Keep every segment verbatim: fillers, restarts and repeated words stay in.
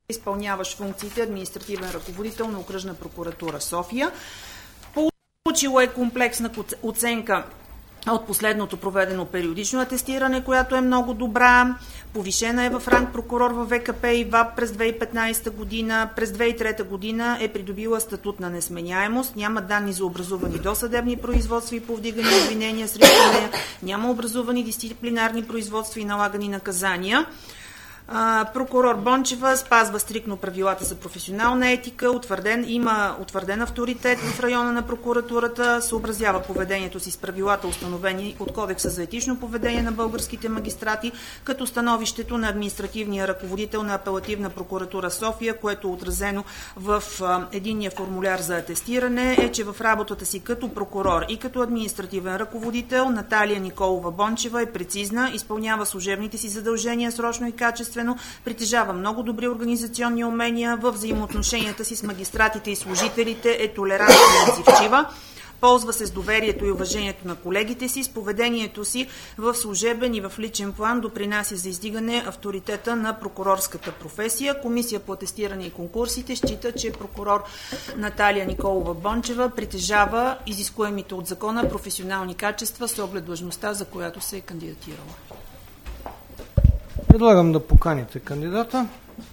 изпълняващ функциите административен ръководител на Окръжна прокуратура София. Получило е комплексна оценка от последното проведено периодично атестиране, която е много добра. Повишена е в ранг прокурор в ВКП и ВАП през две хиляди и петнадесета година. През две хиляди и трета година е придобила статут на несменяемост. Няма данни за образувани досъдебни производства и повдигани обвинения срещу нея. Няма образувани дисциплинарни производства и налагани наказания. Прокурор Бончева спазва стриктно правилата за професионална етика, утвърден, има утвърден авторитет в района на прокуратурата, съобразява поведението си с правилата, установени от Кодекса за етично поведение на българските магистрати, като становището на административния ръководител на Апелативна прокуратура София, което е отразено в единния формуляр за атестиране, е, че в работата си като прокурор и като административен ръководител Наталия Николова Бончева е прецизна, изпълнява служебните си задължения срочно и качествено, притежава много добри организационни умения, в взаимоотношенията си с магистратите и служителите е толерантна и отзивчива, ползва се с доверието и уважението на колегите си, с поведението си в служебен и в личен план допринася за издигане авторитета на прокурорската професия. Комисия по атестиране и конкурсите счита, че прокурор Наталия Николова Бончева притежава изискуемите от закона професионални качества с оглед длъжността, за която се е кандидатирала. Предлагам да поканите кандидата.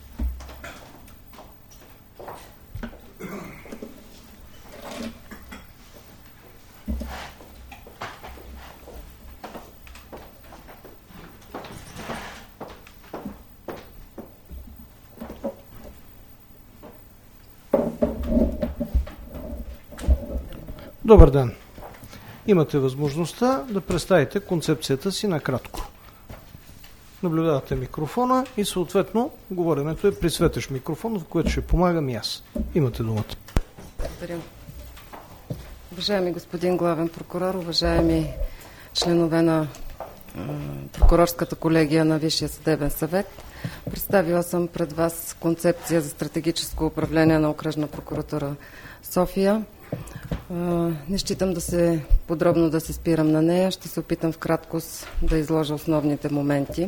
Добър ден! Имате възможността да представите концепцията си накратко. Наблюдавате микрофона и съответно говоренето е при светещ микрофон, в което ще помагам и аз. Имате думата. Благодаря. Уважаеми господин главен прокурор, уважаеми членове на е, прокурорската колегия на Висшия съдебен съвет, представила съм пред вас концепция за стратегическо управление на Окръжна прокуратура София. Е, не считам да се подробно да се спирам на нея, ще се опитам в краткост да изложа основните моменти.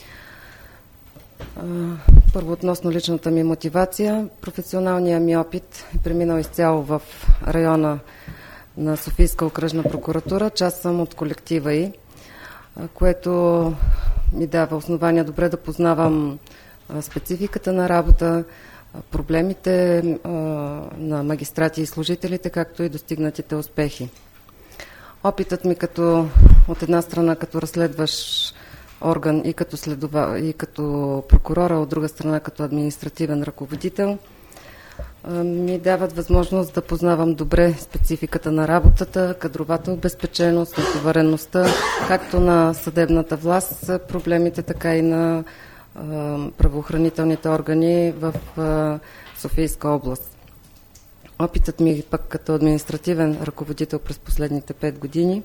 Първо, относно личната ми мотивация. Професионалният ми опит е преминал изцяло в района на Софийска окръжна прокуратура. Част съм от колектива й, което ми дава основания добре да познавам спецификата на работа, проблемите на магистрати и служителите, както и достигнатите успехи. Опитът ми като, от една страна като разследващ орган и като, следова, и като прокурора, от друга страна като административен ръководител, ми дават възможност да познавам добре спецификата на работата, кадровата обезпеченост, натовареността, както на съдебната власт, проблемите, така и на правоохранителните органи в Софийска област. Опитът ми пък като административен ръководител през последните пет години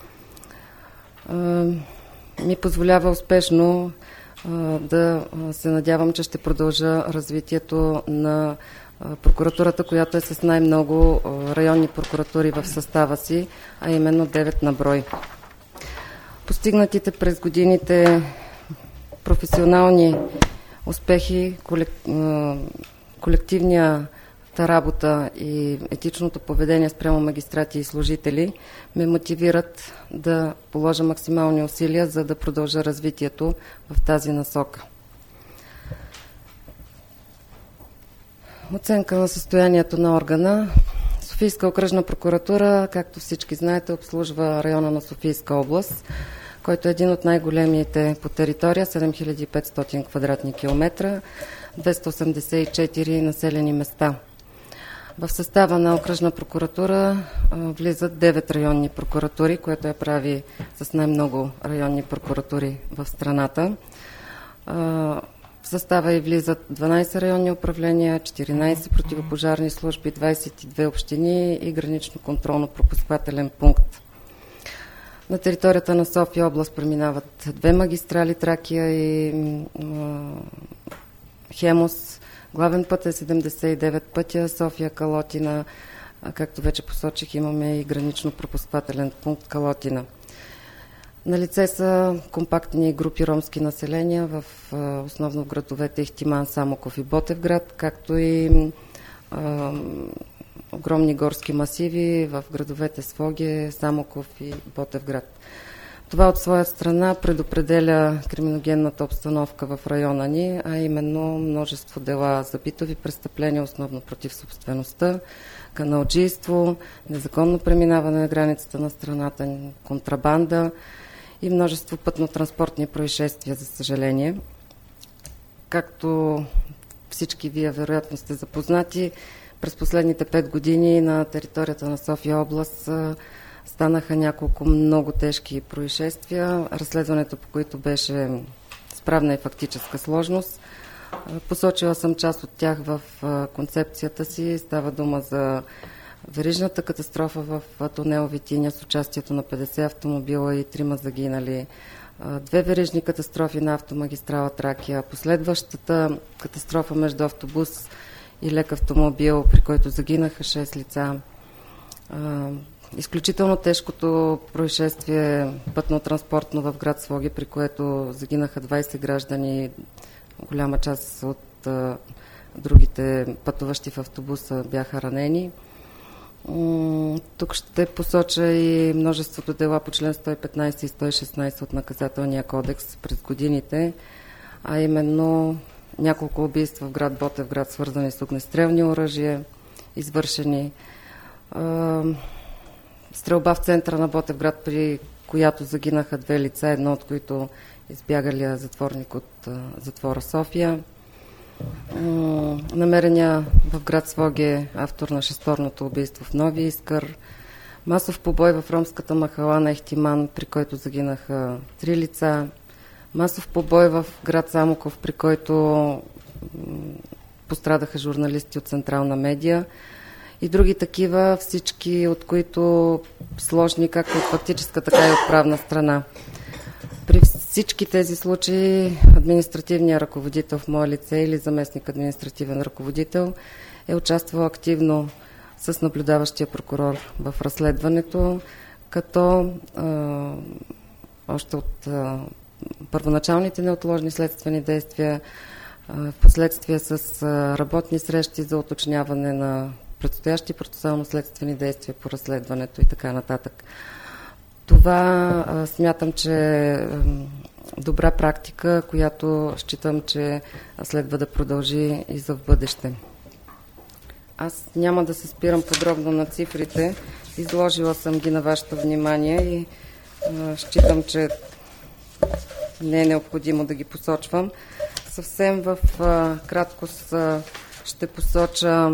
ми позволява успешно да се надявам, че ще продължа развитието на прокуратурата, която е с най-много районни прокуратури в състава си, а именно девет на брой. Постигнатите през годините професионални успехи, колективния работа и етичното поведение спрямо магистрати и служители ме мотивират да положа максимални усилия, за да продължа развитието в тази насока. Оценка на състоянието на органа. Софийска окръжна прокуратура, както всички знаете, обслужва района на Софийска област, който е един от най-големите по територия, седем хиляди и петстотин квадратни километра, двеста осемдесет и четири населени места. В състава на окръжна прокуратура а, влизат девет районни прокуратури, което я прави с най-много районни прокуратури в страната. А, в състава и влизат дванадесет районни управления, четиринадесет противопожарни служби, двадесет и две общини и гранично-контролно-пропускателен пункт. На територията на София област преминават две магистрали, Тракия и а, Хемос. Главен път е седемдесет и девет пътя, София Калотина, както вече посочих, имаме и гранично-пропускателен пункт Калотина. Налице са компактни групи ромски населения в основно в градовете Ихтиман, Самоков и Ботевград, както и а, огромни горски масиви в градовете Своге, Самоков и Ботевград. Това от своя страна предопределя криминогенната обстановка в района ни, а именно множество дела за битови престъпления, основно против собствеността, каналджийство, незаконно преминаване на границата на страната, контрабанда и множество пътно-транспортни происшествия, за съжаление. Както всички вие вероятно сте запознати, през последните пет години на територията на София област станаха няколко много тежки происшествия, разследването по които беше с правна и фактическа сложност. Посочила съм част от тях в концепцията си. Става дума за верижната катастрофа в тунел Витиня с участието на петдесет автомобила и трима загинали. Две верижни катастрофи на автомагистрала Тракия. Последващата катастрофа между автобус и лек автомобил, при който загинаха шест лица. Изключително тежкото происшествие пътно-транспортно в град Своге, при което загинаха двайсет граждани, голяма част от а, другите пътуващи в автобуса бяха ранени. М- тук ще посоча и множеството дела по член сто и петнайсет и сто и шестнайсет от наказателния кодекс през годините, а именно няколко убийства в град Ботевград, свързани с огнестрелни оръжия, извършени. А, стрелба в центъра на Ботевград, при която загинаха две лица, едно от които избягалия затворник от а, затвора София. М- намерения в град Своге автор на шесторното убийство в Нови Искър. Масов побой в ромската махала на Ихтиман, при който загинаха три лица. Масов побой в град Самоков, при който м- пострадаха журналисти от Централна медия. И други такива, всички от които сложни както от фактическа, така и от правна страна. При всички тези случаи административният ръководител в мое лице или заместник административен ръководител е участвал активно с наблюдаващия прокурор в разследването, като а, още от а, първоначалните неотложни следствени действия, а, в последствие с а, работни срещи за уточняване на предстоящи процесуално-следствени действия по разследването и така нататък. Това а, смятам, че е добра практика, която считам, че следва да продължи и за в бъдеще. Аз няма да се спирам подробно на цифрите. Изложила съм ги на вашето внимание и а, считам, че не е необходимо да ги посочвам. Съвсем в а, краткост а, ще посоча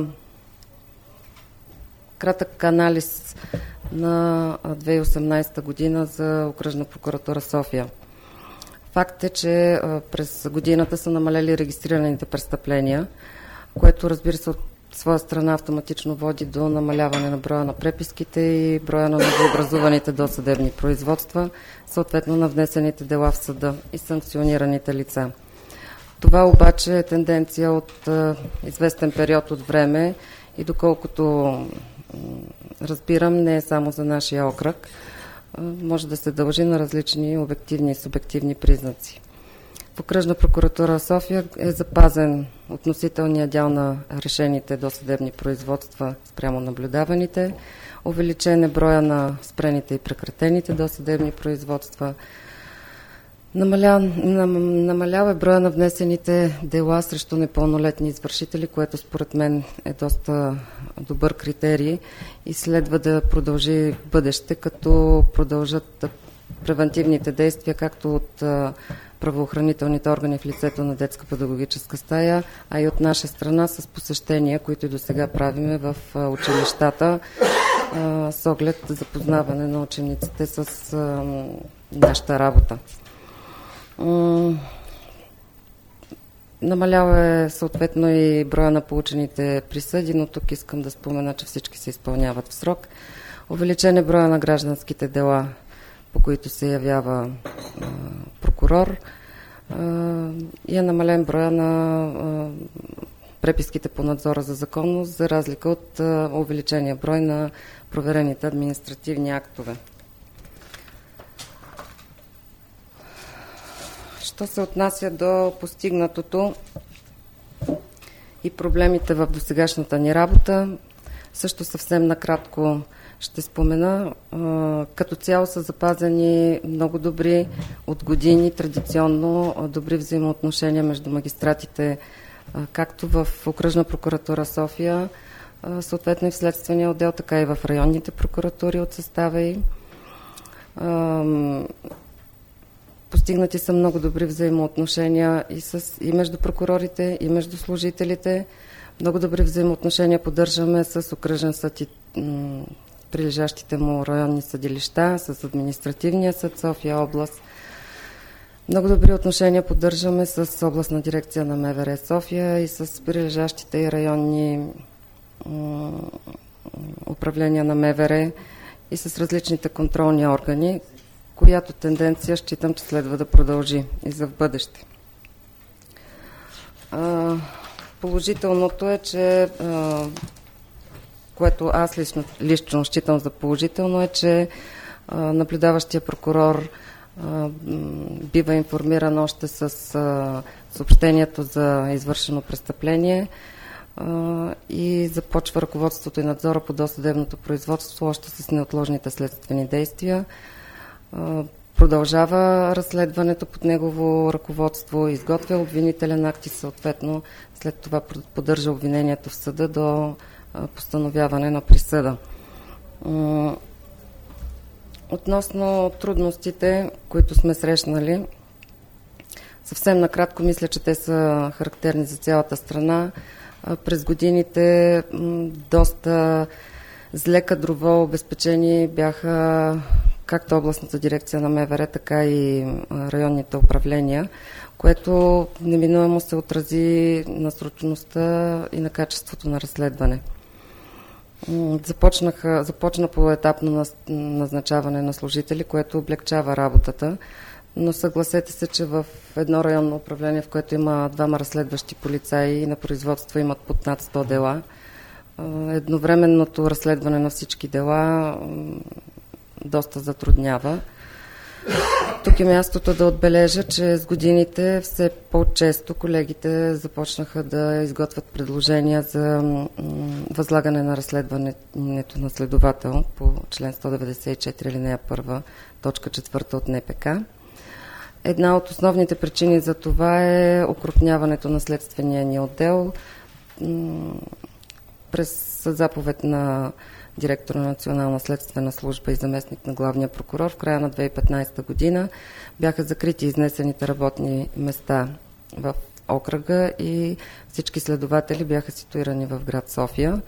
кратък анализ на две хиляди и осемнайсета година за Окръжна прокуратура София. Факт е, че през годината са намалели регистрираните престъпления, което, разбира се, от своя страна автоматично води до намаляване на броя на преписките и броя на новообразуваните досъдебни производства, съответно на внесените дела в съда и санкционираните лица. Това обаче е тенденция от известен период от време и доколкото разбирам, не е само за нашия окръг, може да се дължи на различни обективни и субективни признаци. В Окръжна прокуратура София е запазен относителният дял на решените досъдебни производства спрямо наблюдаваните, увеличен е броя на спрените и прекратените досъдебни производства, Намаля, нам, намалява броя на внесените дела срещу непълнолетни извършители, което според мен е доста добър критерий и следва да продължи в бъдеще, като продължат превентивните действия, както от а, правоохранителните органи в лицето на детска педагогическа стая, а и от наша страна с посещения, които и до сега правиме в а, училищата, а, с оглед запознаване на учениците с а, нашата работа. Намалява е съответно и броя на получените присъди, но тук искам да спомена, че всички се изпълняват в срок. Увеличен е броя на гражданските дела, по които се явява а, прокурор а, и е намален броя на а, преписките по надзора за законност, за разлика от а, увеличения брой на проверените административни актове. Що се отнася до постигнатото и проблемите в досегашната ни работа, също съвсем накратко ще спомена. Като цяло са запазени много добри от години, традиционно добри взаимоотношения между магистратите, както в Окръжна прокуратура София, съответно и в Следствения отдел, така и в районните прокуратури от състава й. Постигнати са много добри взаимоотношения и, с, и между прокурорите, и между служителите. Много добри взаимоотношения поддържаме с Окръжен съд и м, прилежащите му районни съдилища, с Административния съд София област. Много добри отношения поддържаме с Областна дирекция на МВР София и с прилежащите и районни м, управления на МВР и с различните контролни органи, която тенденция считам, че следва да продължи и за в бъдеще. А, положителното е, че а, което аз лично, лично считам за положително е, че а, наблюдаващия прокурор а, бива информиран още с а, съобщението за извършено престъпление а, и започва ръководството и надзора по досъдебното производство още с неотложните следствени действия. Продължава разследването под негово ръководство, изготвя обвинителен акт и съответно след това поддържа обвинението в съда до постановяване на присъда. Относно трудностите, които сме срещнали, съвсем накратко мисля, че те са характерни за цялата страна. През годините доста зле кадрово обезпечени бяха както областната дирекция на МВР, така и районните управления, което неминуемо се отрази на срочността и на качеството на разследване. Започнаха, започна по етапно назначаване на служители, което облегчава работата, но съгласете се, че в едно районно управление, в което има двама разследващи полицаи и на производство имат под над сто дела, едновременното разследване на всички дела доста затруднява. Тук е мястото да отбележа, че с годините все по-често колегите започнаха да изготвят предложения за възлагане на разследването на следовател по член сто деветдесет и четири алинея първа, точка четвърта от Н П К. Една от основните причини за това е окрупняването на следствения ни отдел. През заповед на директор на Национална следствена служба и заместник на главния прокурор в края на две хиляди и петнадесета година бяха закрити изнесените работни места в окръга и всички следователи бяха ситуирани в град София.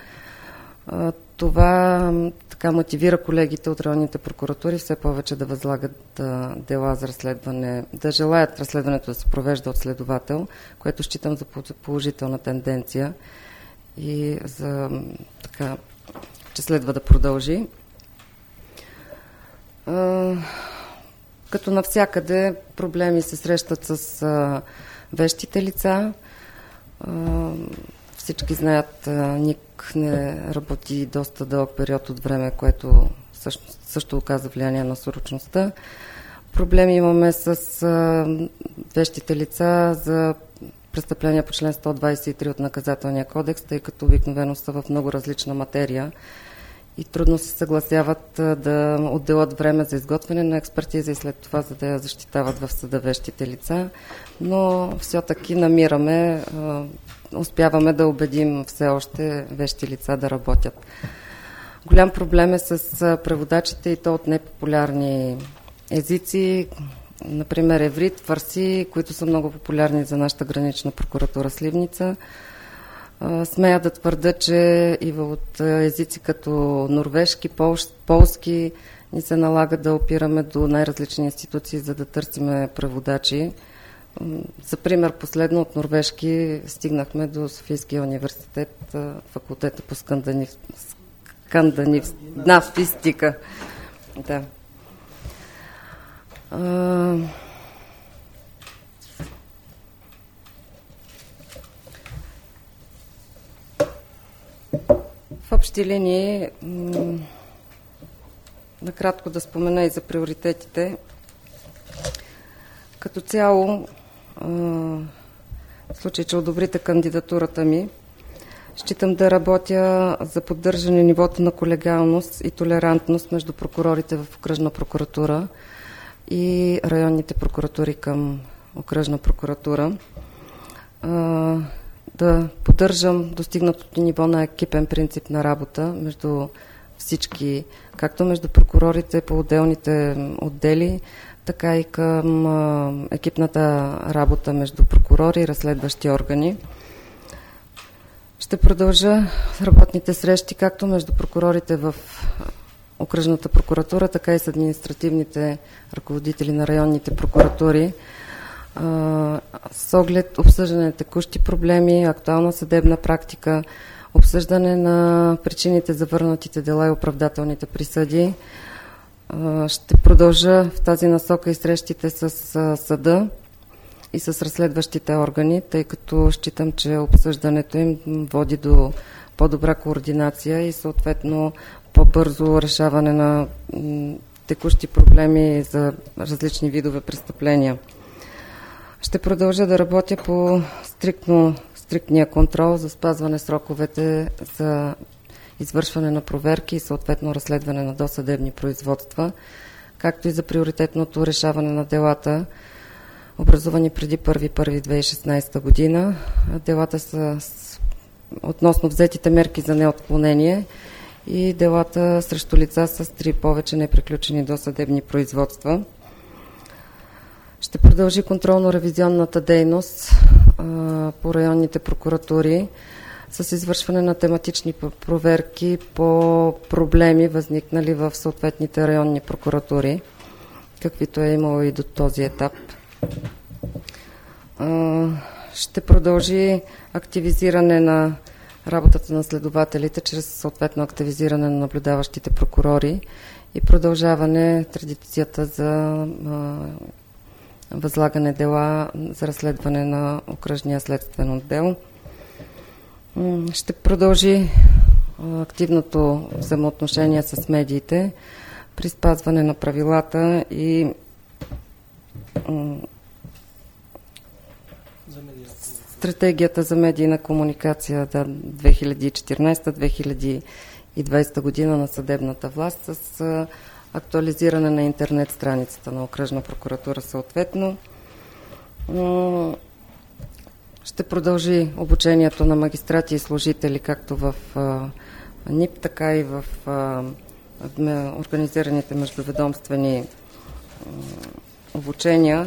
Това така мотивира колегите от районните прокуратури все повече да възлагат дела за разследване, да желаят разследването да се провежда от следовател, което считам за положителна тенденция и за така, че следва да продължи. А, като навсякъде проблеми се срещат с а, вещите лица. А, всички знаят, а, ник не работи доста дълъг период от време, което също, също оказа влияние на срочността. Проблеми имаме с а, вещите лица за престъпления по член сто двадесет и три от Наказателния кодекс, тъй като обикновено са в много различна материя и трудно се съгласяват да отделят време за изготвяне на експертиза и след това, за да я защитават в съда вещите лица. Но все-таки намираме, успяваме да убедим все още вещи лица да работят. Голям проблем е с преводачите и то от непопулярни езици, например еврит, фарси, които са много популярни за нашата гранична прокуратура Сливница. Смея да твърда, че и от езици като норвежки, полски ни се налага да опираме до най-различни институции, за да търсиме преводачи. За пример, последно от норвежки стигнахме до Софийския университет, факултета по скандинав... скандинавистика. Да. В общи линии, накратко да спомена и за приоритетите. Като цяло, в случай, че одобрите кандидатурата ми, считам да работя за поддържане нивото на колегиалност и толерантност между прокурорите в окръжна прокуратура и районните прокуратури към окръжна прокуратура. Да поддържам достигнатото ниво на екипен принцип на работа между всички, както между прокурорите по отделните отдели, така и към екипната работа между прокурори и разследващи органи. Ще продължа работните срещи както между прокурорите в окръжната прокуратура, така и с административните ръководители на районните прокуратури, с оглед обсъждане на текущи проблеми, актуална съдебна практика, обсъждане на причините за върнатите дела и оправдателните присъди. Ще продължа в тази насока и срещите с съда и с разследващите органи, тъй като считам, че обсъждането им води до по-добра координация и съответно по-бързо решаване на текущи проблеми за различни видове престъпления. Ще продължа да работя по стриктно, стриктния контрол за спазване сроковете за извършване на проверки и съответно разследване на досъдебни производства, както и за приоритетното решаване на делата, образувани преди първи януари две хиляди и шестнадесета година. Делата са с, относно взетите мерки за неотклонение и делата срещу лица с три повече неприключени досъдебни производства. Ще продължи контролно-ревизионната дейност а, по районните прокуратури с извършване на тематични проверки по проблеми, възникнали в съответните районни прокуратури, каквито е имало и до този етап. А, ще продължи активизиране на работата на следователите чрез съответно активизиране на наблюдаващите прокурори и продължаване традицията за а, възлагане дела за разследване на окръжния следствен отдел. Ще продължи активното взаимоотношение с медиите при спазване на правилата и стратегията за медийна комуникация до две хиляди и четиринадесета - две хиляди и двадесета година на съдебната власт с актуализиране на интернет страницата на окръжна прокуратура съответно. Ще продължи обучението на магистрати и служители както в НИП, така и в организираните междуведомствени обучения.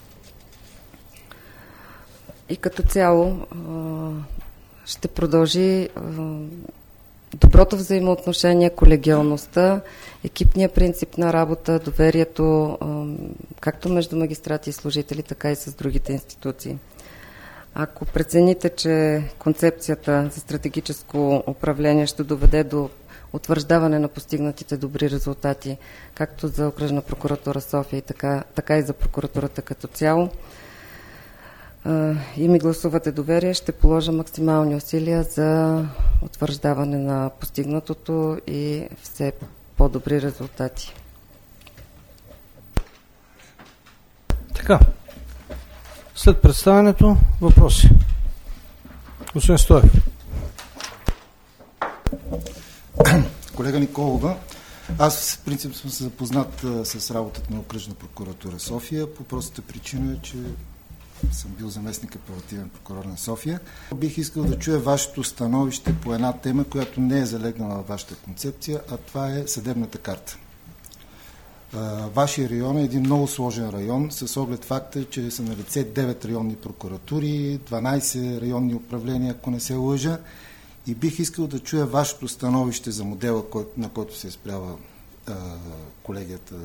И като цяло ще продължи доброто взаимоотношение, колегиалността, екипния принцип на работа, доверието както между магистрати и служители, така и с другите институции. Ако прецените, че концепцията за стратегическо управление ще доведе до утвърждаване на постигнатите добри резултати, както за окръжна прокуратура София, и така, така и за прокуратурата като цяло, и ми гласувате доверие, ще положа максимални усилия за утвърждаване на постигнатото и все по-добри резултати. Така, след представянето въпроси. Господин Стоев. Колега Николова, аз в принцип съм се запознат а, с работата на окръжна прокуратура София по простата причина, че съм бил заместник апелативен прокурор на София. Бих искал да чуя вашето становище по една тема, която не е залегнала във вашата концепция, а това е съдебната карта. Вашия район е един много сложен район, с оглед факта, че са налице девет районни прокуратури, дванадесет районни управления, ако не се лъжа. И бих искал да чуя вашето становище за модела, на който се изпрява колегията,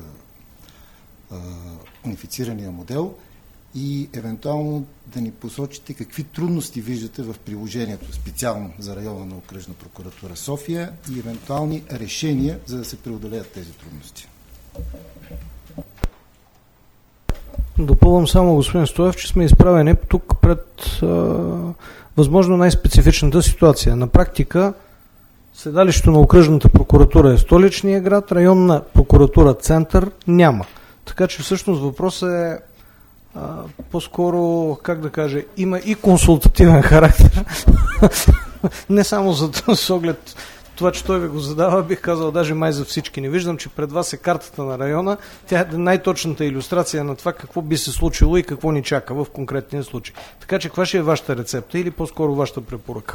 унифицирания модел, и евентуално да ни посочите какви трудности виждате в приложението, специално за района на окръжна прокуратура София, и евентуални решения, за да се преодолеят тези трудности. Допълвам само, господин Стоев, че сме изправени тук пред а, възможно най-специфичната ситуация. На практика седалището на окръжната прокуратура е столичния град, районна прокуратура Център няма. Така че всъщност въпросът е а, по-скоро, как да кажа, има и консултативен характер. Не само за с оглед това, че той ви го задава, бих казал даже май за всички. Не виждам, че пред вас е картата на района. Тя е най-точната илюстрация на това какво би се случило и какво ни чака в конкретния случай. Така че каква ще е вашата рецепта или по-скоро вашата препоръка?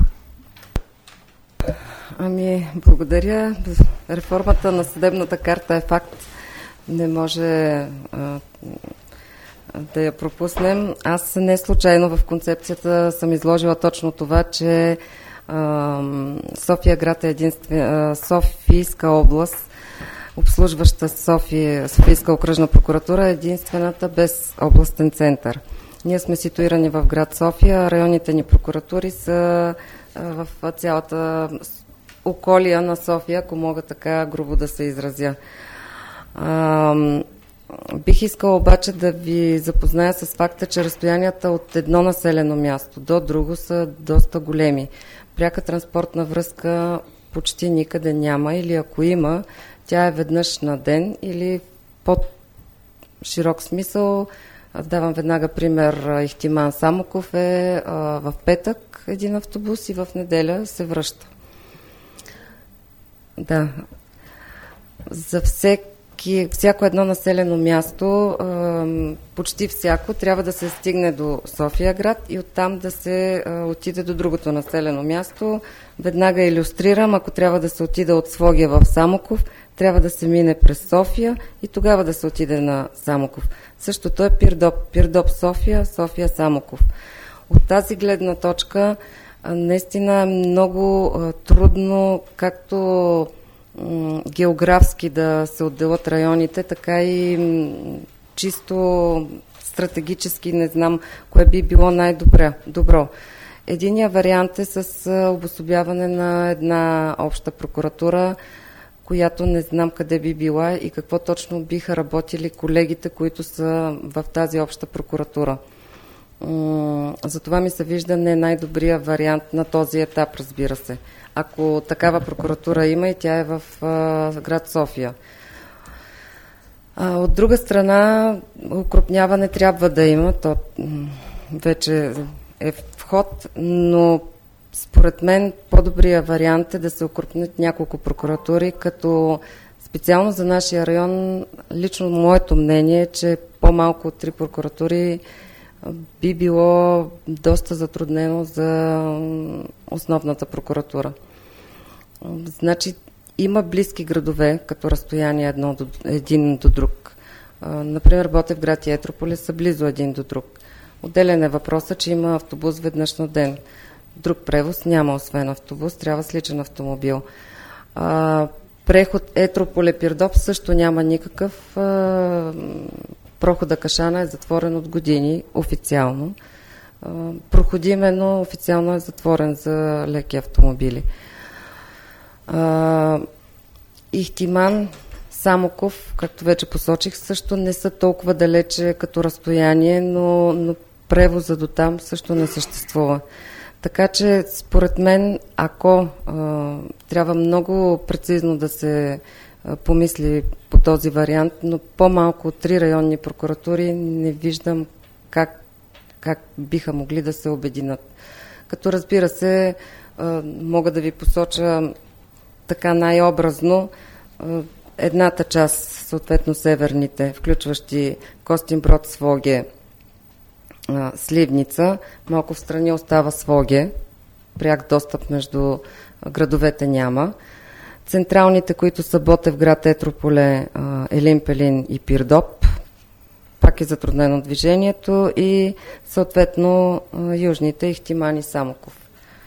Ами, благодаря. Реформата на съдебната карта е факт. Не може а, да я пропуснем. Аз не случайно в концепцията съм изложила точно това, че а, София град е единствена, Софийска област, обслужваща София, Софийска окръжна прокуратура, е единствената без областен център. Ние сме ситуирани в град София, районните ни прокуратури са а, в цялата околия на София, ако мога така грубо да се изразя. А, бих искала обаче да ви запозная с факта, че разстоянията от едно населено място до друго са доста големи. Пряка транспортна връзка почти никъде няма, или ако има, тя е веднъж на ден или под широк смисъл. Давам веднага пример. Ихтиман Самоков е а, в петък един автобус и в неделя се връща. Да. За всеки, всяко едно населено място, почти всяко, трябва да се стигне до София град и оттам да се отиде до другото населено място. Веднага илюстрирам, ако трябва да се отиде от Своге в Самоков, трябва да се мине през София и тогава да се отиде на Самоков. Същото е Пирдоп. Пирдоп София, София Самоков. От тази гледна точка наистина е много а, трудно както м, географски да се отделят районите, така и м, чисто стратегически не знам кое би било най-добро. Единият вариант е с а, обособяване на една обща прокуратура, която не знам къде би била и какво точно биха работили колегите, които са в тази обща прокуратура. Затова ми се вижда не най-добрия вариант на този етап, разбира се. Ако такава прокуратура има и тя е в а, град София. А, от друга страна, укрупняване трябва да има, то м- вече е в ход, но според мен по-добрия вариант е да се укрупнят няколко прокуратури, като специално за нашия район, лично моето мнение е, че по-малко от три прокуратури би било доста затруднено за основната прокуратура. Значи има близки градове, като разстояние едно до, един до друг. Например, Ботевград и Етрополе са близо един до друг. Отделен е въпросът, че има автобус веднъж на ден. Друг превоз няма, освен автобус, трябва с личен автомобил. Преход Етрополе-Пирдоп също няма никакъв. Прохода Кашана е затворен от години, официално. Проходим е, но официално е затворен за леки автомобили. Ихтиман, Самоков, както вече посочих, също не са толкова далече като разстояние, но, но превоза до там също не съществува. Така че, според мен, ако а, трябва много прецизно да се а, помисли по този вариант, но по-малко от три районни прокуратури не виждам как, как биха могли да се обединят. Като разбира се, а, мога да ви посоча така най-образно а, едната част, съответно северните, включващи Костинброд, Своге, Сливница, малко в страни остава Своге, пряк достъп между градовете няма. Централните, които са Ботевград, Етрополе, Елин Пелин и Пирдоп, пак е затруднено движението, и съответно южните Ихтиман и Самоков.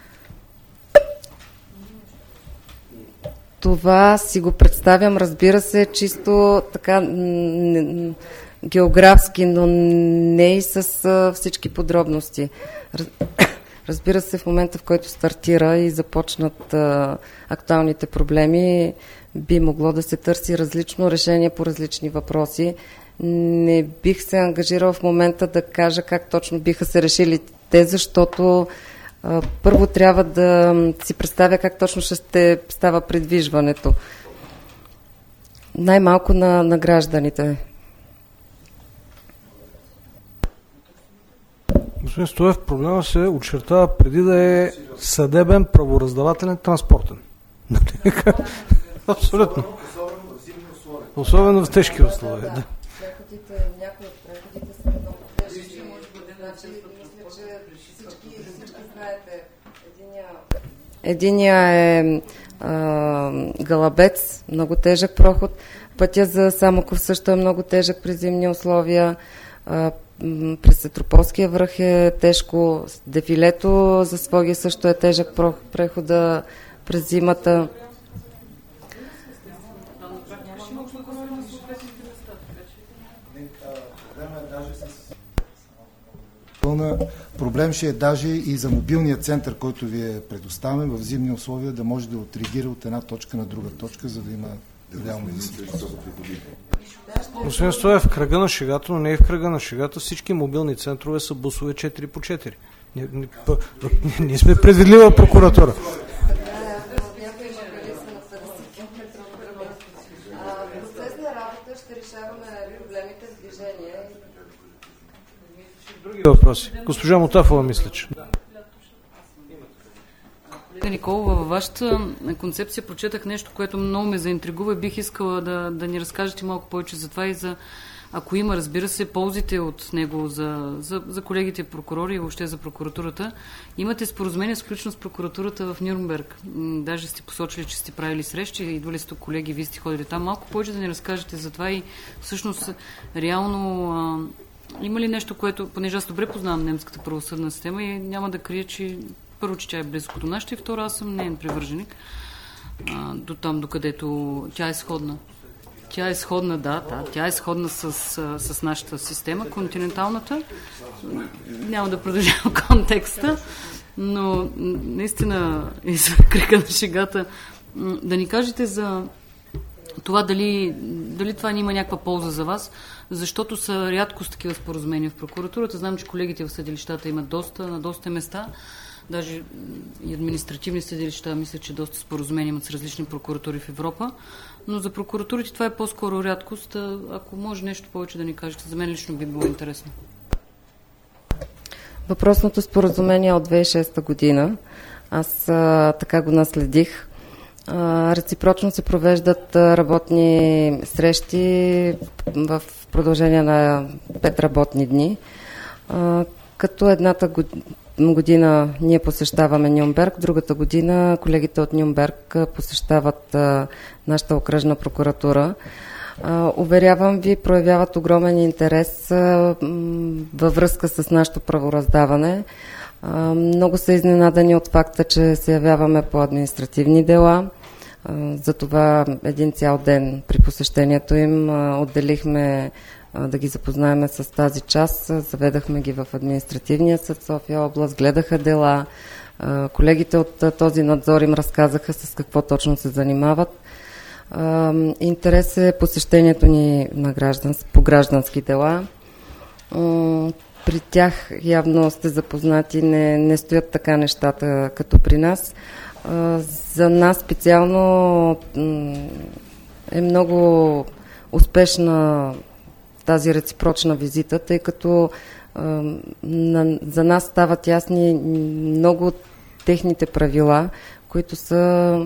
Това си го представям, разбира се, чисто така географски, но не и с а, всички подробности. Разбира се, в момента, в който стартира и започнат а, актуалните проблеми, би могло да се търси различно решение по различни въпроси. Не бих се ангажирал в момента да кажа как точно биха се решили те, защото а, първо трябва да си представя как точно ще става придвижването. Най-малко на, на гражданите. Господин Стоев, проблема се очертава преди да е съдебен, правораздавателен, транспортен. Абсолютно. Особено в тежки условия. Да. Преходите, някои от преходите са много тежки. Значи, мисля, че всички, всички знаете, единия е а, Гълъбец, много тежък проход. Пътя за Самоков също е много тежък при зимни условия. А, през Етрополския връх е тежко. Дефилето за Своге също е тежък прехода през зимата. Проблем ще е даже и за мобилния център, който ви е предоставен в зимни условия, да може да отрегира от една точка на друга точка, за да има реално изследване. Господин Стоев, в кръга на шегата, но не и в кръга на шегата, всички мобилни центрове са бусове четири по четири. Ние, ние, ние сме предвидлива прокуратура. Процесна работа ще решаваме проблемите с движение. Други въпроси. Госпожа Мотафова, мисля, че. Николова, във вашата концепция прочетах нещо, което много ме заинтригува и бих искала да, да ни разкажете малко повече за това и за, ако има, разбира се, ползите от него за, за, за колегите прокурори и въобще за прокуратурата. Имате споразумение сключено с прокуратурата в Нюрнберг. Даже сте посочили, че сте правили срещи, идвали сте колеги, вие сте ходили там. Малко повече да ни разкажете за това и всъщност реално а, има ли нещо, което, понеже аз добре познавам немската правосъдна система и няма да крия, че първо, че тя е близко до нашата и второ, аз съм неен привърженик. А, до там, докъдето тя е сходна. Тя е сходна, да, да. Тя е сходна с, с нашата система, континенталната. Няма да продължавам контекста, но наистина из крика на шегата да ни кажете за това дали, дали това не има някаква полза за вас, защото са рядко с такива споразумения в прокуратурата. Знам, че колегите в съдилищата имат доста, на доста места. Даже и административни съдилища, мисля, че доста споразумения имат с различни прокуратури в Европа. Но за прокуратурите това е по-скоро рядкост. Ако може нещо повече да ни кажете, за мен лично би било интересно. Въпросното споразумение от две хиляди и шеста година. Аз а, така го наследих. А, реципрочно се провеждат работни срещи в продължение на пет работни дни. А, като едната година година ние посещаваме Нюрнберг, другата година колегите от Нюрнберг посещават а, нашата окръжна прокуратура. А, уверявам ви, проявяват огромен интерес а, м, във връзка с нашето правораздаване. А, много са изненадани от факта, че се явяваме по административни дела. А, затова един цял ден при посещението им а, отделихме да ги запознаем с тази част. Заведахме ги в административния съд София област, гледаха дела. Колегите от този надзор им разказаха с какво точно се занимават. Интерес е посещението ни на гражданс... по граждански дела. При тях явно сте запознати, не, не стоят така нещата като при нас. За нас специално е много успешна тази реципрочна визита, тъй като а, на, за нас стават ясни много от техните правила, които са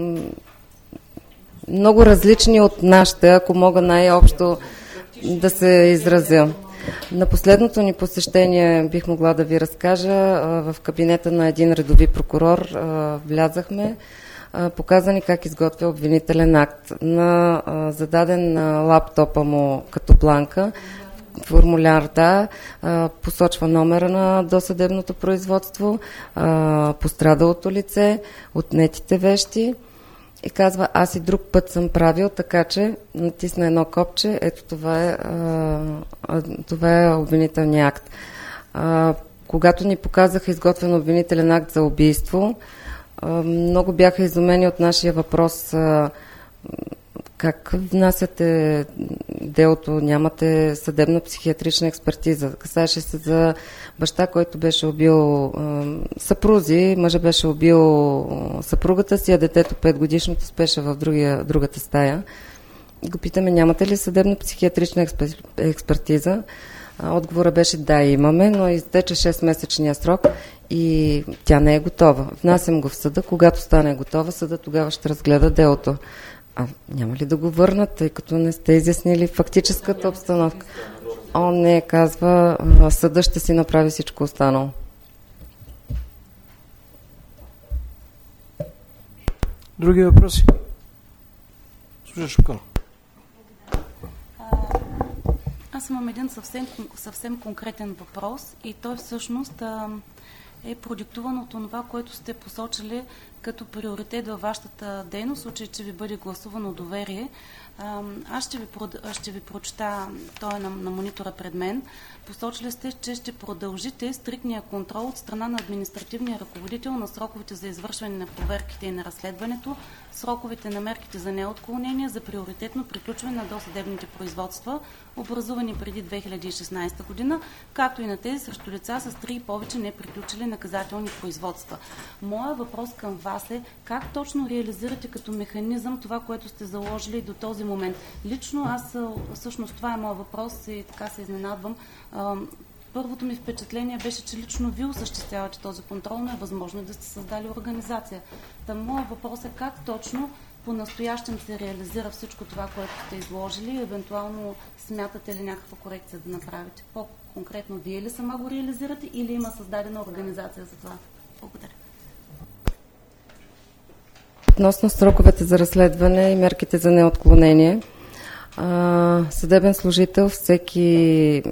много различни от нашите, ако мога най-общо да се изразя. На последното ни посещение бих могла да ви разкажа, а, в кабинета на един редови прокурор а, влязахме, а, показани как изготвя обвинителен акт. На а, зададен на лаптопа му като бланка формуляр, да, а, посочва номера на досъдебното производство, а, пострадалото лице, отнетите вещи и казва, аз и друг път съм правил, така че натисна едно копче, ето това е, а, това е обвинителния акт. А, когато ни показаха изготвен обвинителен акт за убийство, а, много бяха изумени от нашия въпрос, а, как внасяте делото, нямате съдебна психиатрична експертиза. Касаеше се за баща, който беше убил а, съпрузи, мъжа беше убил съпругата си, а детето пет годишното спеше в другия, другата стая. И го питаме, нямате ли съдебна психиатрична експер, експертиза? Отговорът беше да, имаме, но изтече шест-месечния срок и тя не е готова. Внасям го в съда, когато стане готова, съда тогава ще разгледа делото. А няма ли да го върнат, тъй като не сте изяснили фактическата обстановка? Он не казва, съда ще си направи всичко останало. Други въпроси? Служа Шукан. Аз имам един съвсем, съвсем конкретен въпрос и той всъщност а, е продиктуван от това, което сте посочили като приоритет във вашата дейност, в случай, че ви бъде гласувано доверие. А, аз ще ви, ще ви прочета, той е на, на монитора пред мен. Посочили сте, че ще продължите стриктния контрол от страна на административния ръководител на сроковете за извършване на проверките и на разследването, сроковете на мерките за неотклонение, за приоритетно приключване на досъдебните производства, образувани преди две хиляди и шестнадесета година, както и на тези срещу лица с три и повече неприключили наказателни производства. Моя въпрос към вас е как точно реализирате като механизъм това, което сте заложили до този момент. Лично аз, всъщност това е моят въпрос и така се изненадвам. Първото ми впечатление беше, че лично ви осъществявате този контрол, но е възможно да сте създали организация. Та моят въпрос е как точно по-настоящем се реализира всичко това, което сте изложили, евентуално смятате ли някаква корекция да направите? По-конкретно, вие ли сама го реализирате или има създадена организация за това? Благодаря. Относно сроковете за разследване и мерките за неотклонение, съдебен служител всеки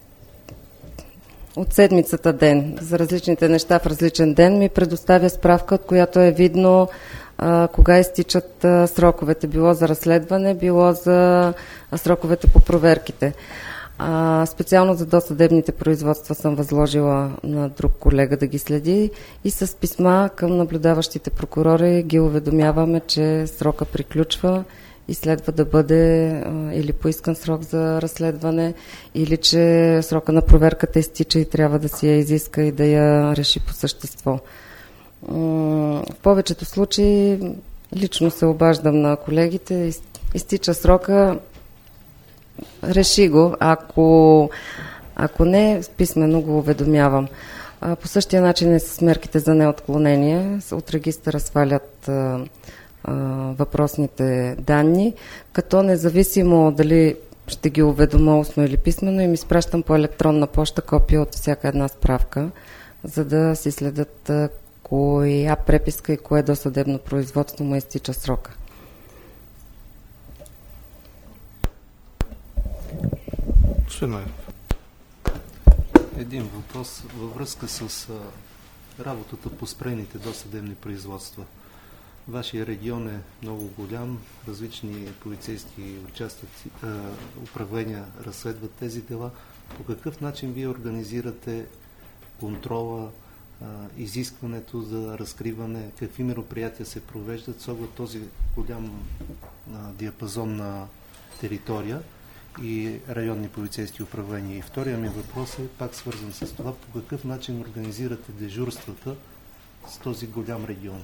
от седмицата ден за различните неща в различен ден ми предоставя справка, от която е видно а, кога изтичат а, сроковете. Било за разследване, било за а, сроковете по проверките. А, специално за досъдебните производства съм възложила на друг колега да ги следи и с писма към наблюдаващите прокурори ги уведомяваме, че срока приключва и следва да бъде а, или поискан срок за разследване, или че срока на проверката изтича и трябва да си я изиска и да я реши по същество. В повечето случаи лично се обаждам на колегите, изтича срока, реши го, ако, ако не, писмено го уведомявам. А, по същия начин е с мерките за неотклонение, от регистъра свалят а, въпросните данни, като независимо дали ще ги уведома устно или писмено, им изпращам по електронна поща копия от всяка една справка, за да си следят коя преписка и кое досъдебно производство му изтича срока. Един въпрос във връзка с работата по спрените досъдебни производства. Вашия регион е много голям, различни полицейски участъци, е, управления разследват тези дела. По какъв начин вие организирате контрола, е, изискването за разкриване, какви мероприятия се провеждат с оглед този голям е, диапазон на територия и районни полицейски управления? И втория ми въпрос е пак свързан с това, по какъв начин организирате дежурствата с този голям регион?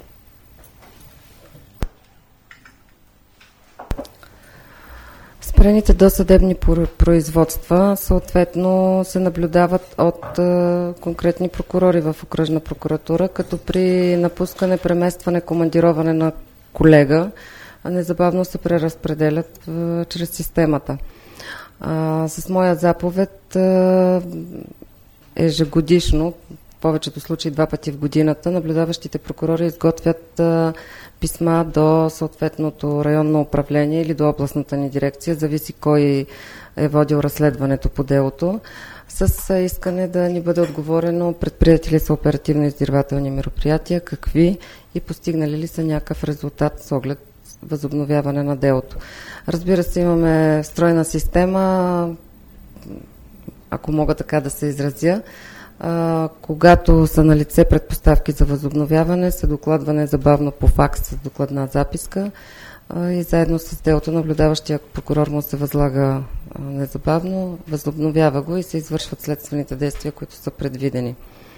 Спрените досъдебни производства съответно се наблюдават от е, конкретни прокурори в окръжна прокуратура, като при напускане, преместване, командироване на колега незабавно се преразпределят е, чрез системата. А, с моя заповед е, ежегодишно, в повечето случаи два пъти в годината, наблюдаващите прокурори изготвят е, писма до съответното районно управление или до областната ни дирекция, зависи кой е водил разследването по делото, с искане да ни бъде отговорено предприятели са оперативно-издирвателни мероприятия, какви и постигнали ли са някакъв резултат с оглед възобновяване на делото. Разбира се, имаме встроена система, ако мога така да се изразя. А, когато са на лице предпоставки за възобновяване, се докладва незабавно по факс с докладна записка а, и заедно с делото наблюдаващия прокурор му се възлага а, незабавно, възобновява го и се извършват следствените действия, които са предвидени.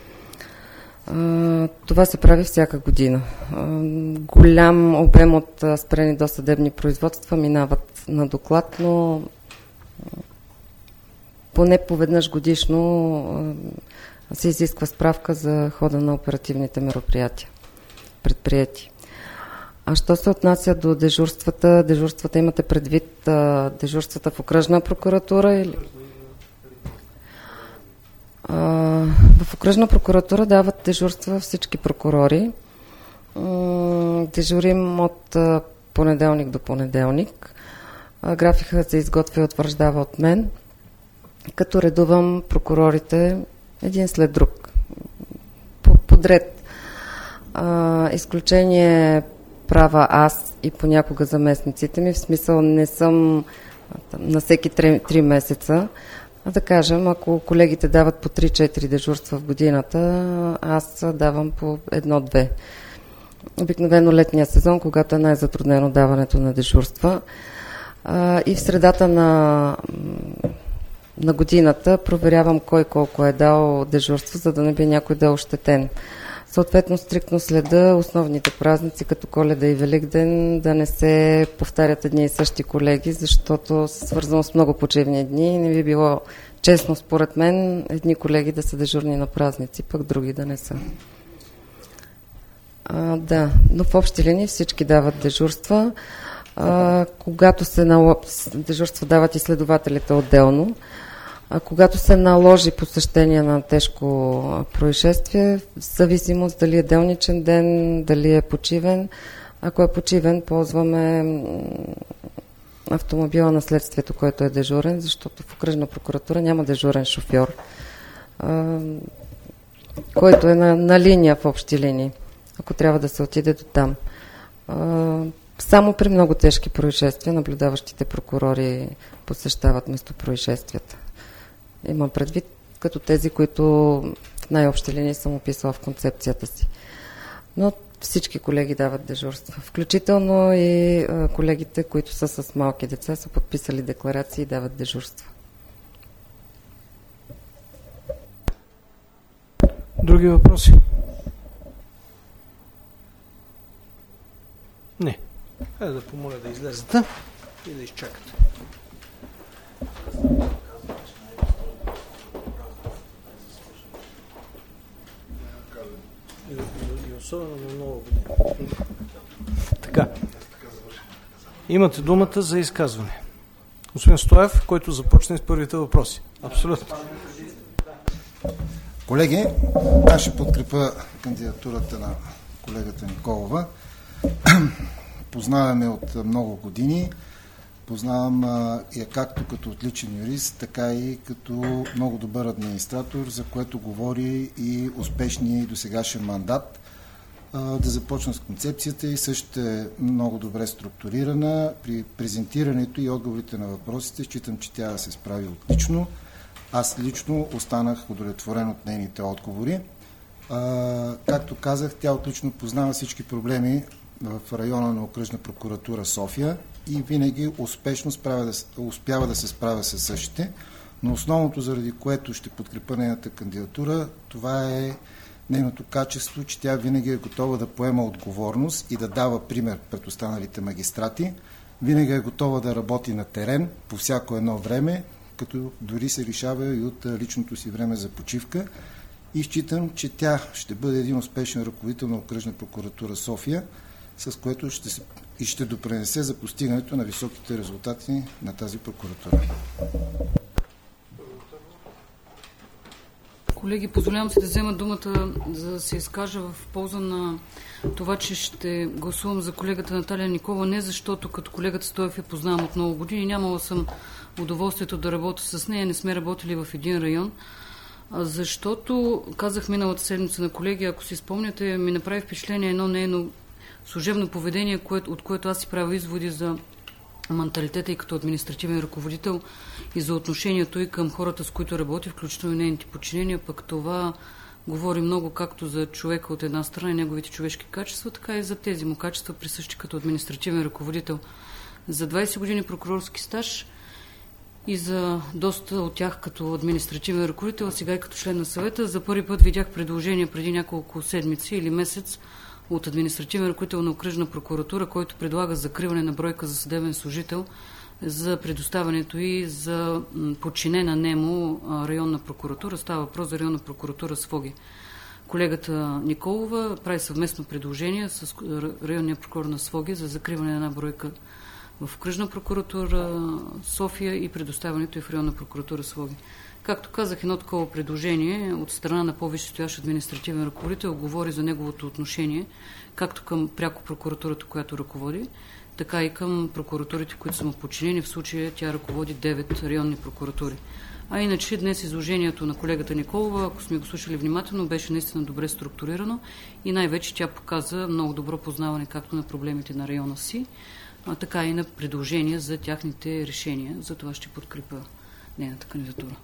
А, това се прави всяка година. А, голям обем от а, спрени досъдебни производства минават на доклад, но поне поведнъж годишно се изисква справка за хода на оперативните мероприятия, предприяти. А що се отнася до дежурствата, дежурствата имате предвид а, дежурствата в окръжна прокуратура или... А, в окръжна прокуратура дават дежурства всички прокурори. М- дежурим от а, понеделник до понеделник. А, графикът се изготвя и утвърждава от мен, като редувам прокурорите един след друг, подред. А, изключение права аз и понякога заместниците ми, в смисъл не съм на всеки три месеца, а да кажем, ако колегите дават по три-четири дежурства в годината, аз давам по едно-две. Обикновено летния сезон, когато е най-затруднено даването на дежурства. А, и в средата на, на годината проверявам кой колко е дал дежурство, за да не би някой да е ощетен. Съответно, стриктно следа основните празници, като Коледа и Великден, да не се повтарят едни и същи колеги, защото се свързвам с много почивни дни и не би било честно, според мен, едни колеги да са дежурни на празници, пък други да не са. А, да, но в общи линии всички дават дежурства. А, когато се налог... дежурства дават и следователите отделно. А когато се наложи посещение на тежко происшествие, в зависимост дали е делничен ден, дали е почивен. Ако е почивен, ползваме автомобила на следствието, който е дежурен, защото в окръжна прокуратура няма дежурен шофьор, а, който е на, на линия в общи линии, ако трябва да се отиде до там. А, само при много тежки происшествия наблюдаващите прокурори посещават местопроизшествията. Имам предвид като тези, които в най-общи линии съм описала в концепцията си. Но всички колеги дават дежурства. Включително и а, колегите, които са с малки деца, са подписали декларации и дават дежурства. Други въпроси? Не. Хайде да помоля да излезете и да изчакате. И особено на много години. Така. Имате думата за изказване. Господин Стоев, който започне с първите въпроси. Абсолютно. Колеги, аз ще подкрепя кандидатурата на колегата Николова. Познаваме от много години. Познавам я както като отличен юрист, така и като много добър администратор, за което говори и успешния и досегашен мандат. Да започна с концепцията и също е много добре структурирана. При презентирането и отговорите на въпросите считам, че тя се справи отлично. Аз лично останах удовлетворен от нейните отговори. Както казах, тя отлично познава всички проблеми в района на окръжна прокуратура София и винаги успешно справя да, успява да се справя с същите. Но основното, заради което ще подкрепя нейната кандидатура, това е нейното качество, че тя винаги е готова да поема отговорност и да дава пример пред останалите магистрати. Винаги е готова да работи на терен по всяко едно време, като дори се лишава и от личното си време за почивка. И считам, че тя ще бъде един успешен ръководител на окръжна прокуратура София, с което ще, се, и ще допринесе за постигането на високите резултати на тази прокуратура. Колеги, позволявам се да взема думата, за да се изкажа в полза на това, че ще гласувам за колегата Наталия Николова, не защото като колегата Стоев я познавам от много години, нямала съм удоволствието да работя с нея, не сме работили в един район, а защото, казах миналата седмица на колеги, ако си спомняте, ми направи впечатление едно нейно служебно поведение, което, от което аз си правя изводи за менталитета и като административен ръководител и за отношението и към хората, с които работи, включително и нейните подчинения, пък това говори много както за човека от една страна и неговите човешки качества, така и за тези му качества, присъщи като административен ръководител. За двайсет години прокурорски стаж и за доста от тях като административен ръководител, а сега и като член на съвета, за първи път видях предложение преди няколко седмици или месец от административен ръководител на окръжна прокуратура, който предлага закриване на бройка за съдебен служител. за предоставянето и за подчинена нему районна прокуратура. Става въпрос за районна прокуратура Своге. Колегата Николова прави съвместно предложение с районния прокурор на Своге за закриване на една бройка в окръжна прокуратура София и предоставянето и в районна прокуратура Своге. Както казах, едно такова предложение от страна на по-висшестоящ административен ръководител говори за неговото отношение както към пряко прокуратурата, която ръководи, така и към прокуратурите, които са му подчинени. В случая тя ръководи девет районни прокуратури. А иначе днес изложението на колегата Николова, ако сме го слушали внимателно, беше наистина добре структурирано и най-вече тя показа много добро познаване както на проблемите на района си, а така и на предложения за тяхните решения. За това ще подкрепя нейната кандидатура.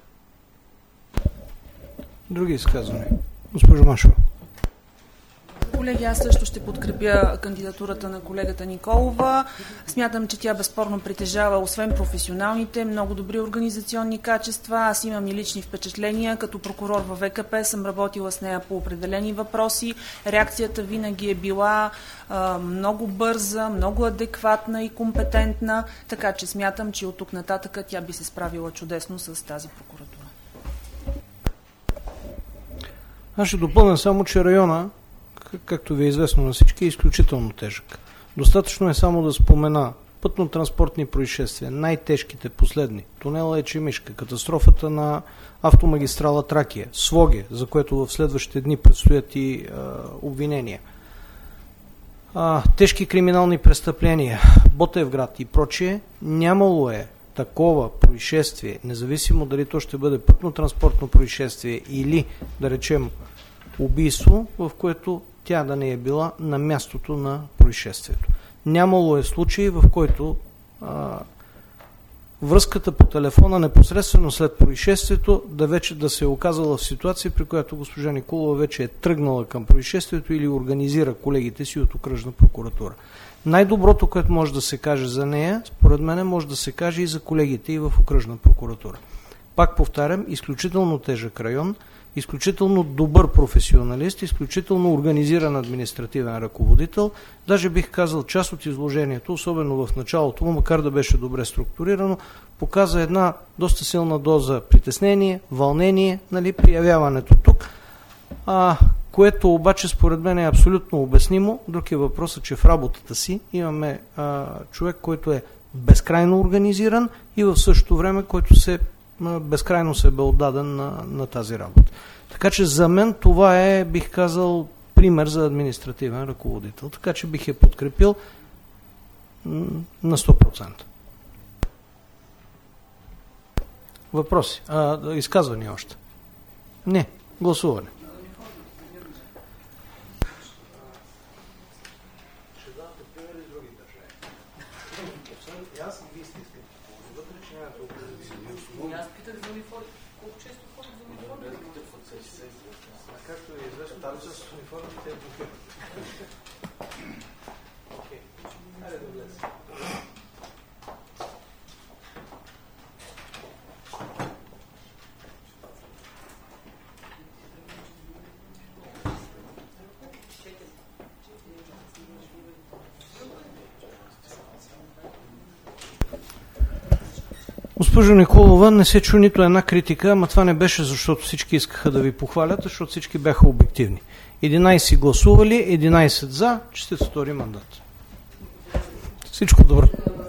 Други изказвания? Госпожо Машева. Колеги, аз също ще подкрепя кандидатурата на колегата Николова. Смятам, че тя безспорно притежава, освен професионалните, много добри организационни качества. Аз имам и лични впечатления. Като прокурор във В К П съм работила с нея по определени въпроси. Реакцията винаги е била а, много бърза, много адекватна и компетентна, така че смятам, че от тук нататък тя би се справила чудесно с тази прокуратура. Аз ще допълня само, че района, както ви е известно на всички, е изключително тежък. Достатъчно е само да спомена пътно-транспортни происшествия, най-тежките, последни. Тунела Ечемишка, катастрофата на автомагистрала Тракия, Своге, за което в следващите дни предстоят и а, обвинения. А, тежки криминални престъпления, Ботевград и прочие. Нямало е такова происшествие, независимо дали то ще бъде пътно-транспортно происшествие или, да речем, убийство, в което тя да не е била на мястото на происшествието. Нямало е случаи, в който а, връзката по телефона непосредствено след происшествието да вече да се е оказала в ситуация, при която госпожа Николова вече е тръгнала към происшествието или организира колегите си от окръжна прокуратура. Най-доброто, което може да се каже за нея, според мен може да се каже и за колегите и в окръжна прокуратура. Пак повтарям, изключително тежък район, изключително добър професионалист, изключително организиран административен ръководител. Даже бих казал, част от изложението, особено в началото му, макар да беше добре структурирано, показа една доста силна доза притеснение, вълнение, нали, при явяването тук, а, което обаче според мен е абсолютно обяснимо. Друг е въпросът, че в работата си имаме а, човек, който е безкрайно организиран и в същото време, който се безкрайно се бе отдаден на, на тази работа. Така че за мен това е, бих казал, пример за административен ръководител. Така че бих я подкрепил на сто процента. Въпроси? А, изказвания още? Не. Гласуване. Госпожо Николова, не се чу нито една критика, ама това не беше защото всички искаха да ви похвалят, защото всички бяха обективни. единайсет гласували, единайсет за, честит втори мандат. Всичко добро.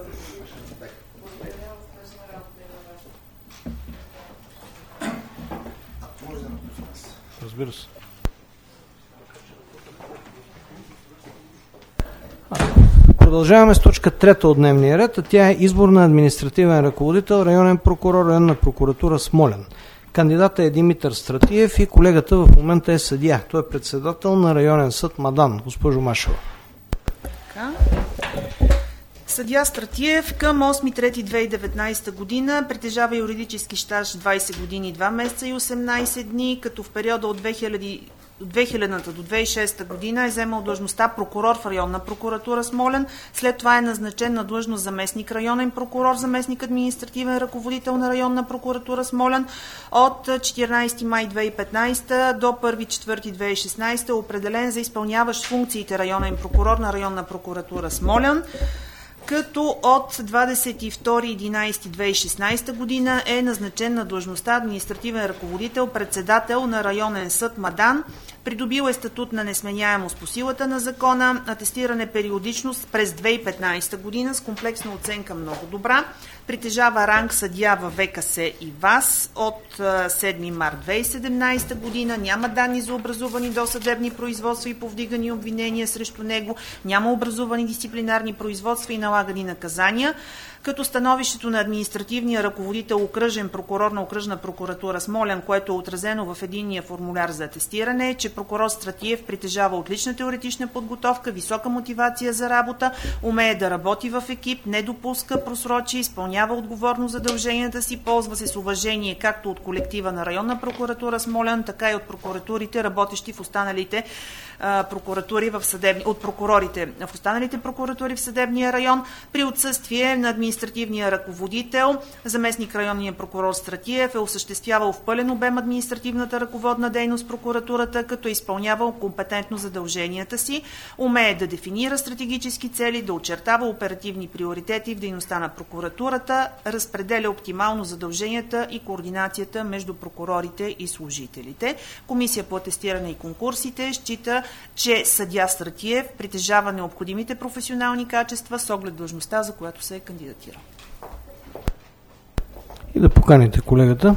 Разбира се. Продължаваме с точка трета от дневния ред, а тя е избор на административен ръководител, районен прокурор, районна прокуратура Смолян. Кандидатът е Димитър Стратиев и колегата в момента е съдия. Той е председател на районен съд Мадан. Госпожо Машева. Така. Съдия Стратиев към осми март две хиляди и деветнадесета година притежава юридически стаж двайсет години и два месеца и осемнайсет дни, като в периода от две хиляди от две хиляди до две хиляди и шеста година е вземал длъжността прокурор в районна прокуратура Смолян. След това е назначен на длъжност заместник районен прокурор, заместник административен ръководител на районна прокуратура Смолян. От четиринайсети май две хиляди и петнадесета до първи април две хиляди и шестнадесета е определен за изпълняващ функциите районен прокурор на районна прокуратура Смолян. като от двадесет и втори ноември две хиляди и шестнадесета година е назначен на длъжността административен ръководител, председател на районен съд Мадан. Придобил е статут на несменяемост по силата на закона, атестиране периодичност през две хиляди и петнадесета година с комплексна оценка много добра. Притежава ранг съдия във В К С и ВАС от седми март две хиляди и седемнадесета година. Няма данни за образувани досъдебни производства и повдигани обвинения срещу него. Няма образувани дисциплинарни производства и налагани наказания. Като становището на административния ръководител, окръжен прокурор на окръжна прокуратура Смолян, което е отразено в единния формуляр за атестиране, е, че прокурор Стратиев притежава отлична теоретична подготовка, висока мотивация за работа, умее да работи в екип, не допуска просрочие, изпълнява отговорно задълженията си, ползва се с уважение както от колектива на районна прокуратура Смолян, така и от прокуратурите, работещи в останалите а, прокуратури в съдебни, от прокурорите в останалите прокуратури в съдебния район. При отсъствие на административния ръководител, заместник районния прокурор Стратиев е осъществявал в пълен обем административната ръководна дейност в прокуратурата, като е изпълнявал компетентно задълженията си, умее да дефинира стратегически цели, да очертава оперативни приоритети в дейността на прокуратурата, разпределя оптимално задълженията и координацията между прокурорите и служителите. Комисия по атестиране и конкурсите счита, че съдия Стратиев притежава необходимите професионални качества с оглед длъжността, за която се е кандидатирал. И да поканите колегата.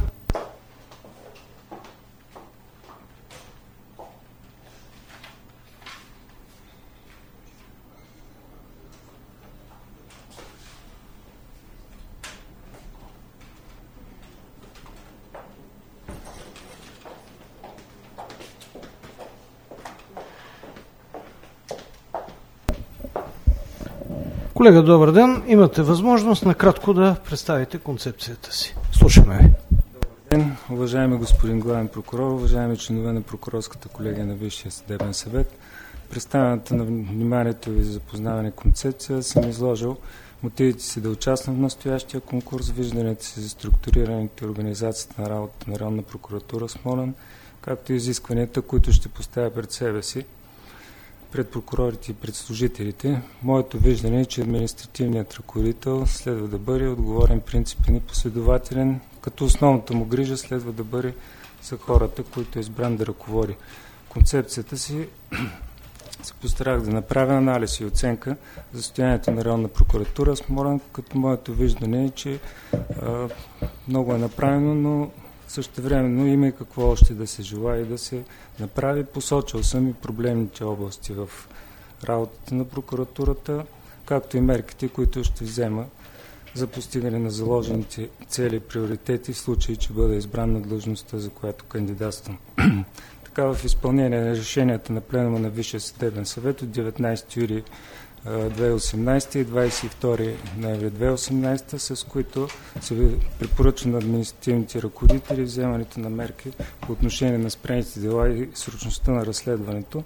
Колега, добър ден. Имате възможност накратко да представите концепцията си. Слушаме ви. Добър ден, уважаеми господин главен прокурор, уважаеми членове на прокурорската колегия на Висшия съдебен съвет. Представената на вниманието ви за запознаване концепция съм изложил мотивите си да участвам в настоящия конкурс, вижданията си за структурирането и организацията на работа на районна прокуратура Смолян, както и изискванията, които ще поставя пред себе си, пред прокурорите и пред служителите. Моето виждане е, че административният ръководител следва да бъде отговорен, принципен и последователен, като основната му грижа следва да бъде за хората, които е избран да ръководи. Концепцията си се постарах да направя анализ и оценка за състоянието на районна прокуратура Смолян, като моето виждане е, че а, много е направено, но същевременно има и какво още да се желае и да се направи. Посочил съм и проблемните области в работата на прокуратурата, както и мерките, които ще взема за постигане на заложените цели и приоритети в случай, че бъда избран на длъжността, за която кандидатствам. Така, в изпълнение на решенията на пленума на Висшия съдебен съвет от деветнадесети юли две хиляди и осемнадесета и двадесет и втори ноември две хиляди и осемнадесета, с които се препоръчва на административните ръководители вземането на мерки по отношение на спрените дела и срочността на разследването.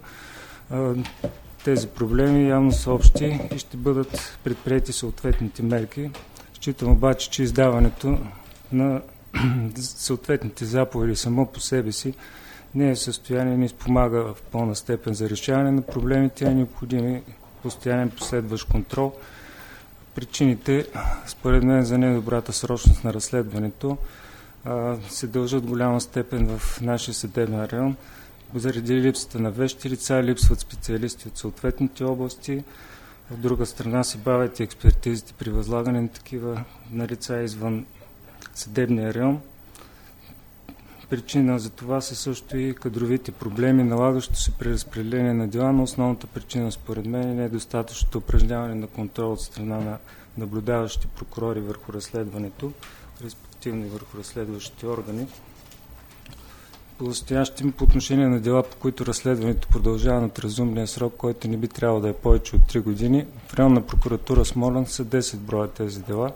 Тези проблеми явно са общи и ще бъдат предприети съответните мерки. Считам обаче, че издаването на съответните заповеди само по себе си не е в състояние, не спомага в пълна степен за решаване на проблемите, а е необходим постоянен последващ контрол. Причините, според мен, за недобрата срочност на разследването се дължат в голяма степен в нашия съдебен район. Заради липсата на вещи лица, липсват специалисти от съответните области. От друга страна се бавят и експертизите при възлагане на такива на лица извън съдебния район. Причина за това са също и кадровите проблеми, налагащо се при разпределение на дела, но основната причина според мен е недостатъчното упражняване на контрол от страна на наблюдаващи прокурори върху разследването, респективно и върху разследващите органи. По-настоящем по отношение на дела, по които разследването продължава над разумния срок, който не би трябвало да е повече от три години, в районна прокуратура Смолян са десет броя тези дела.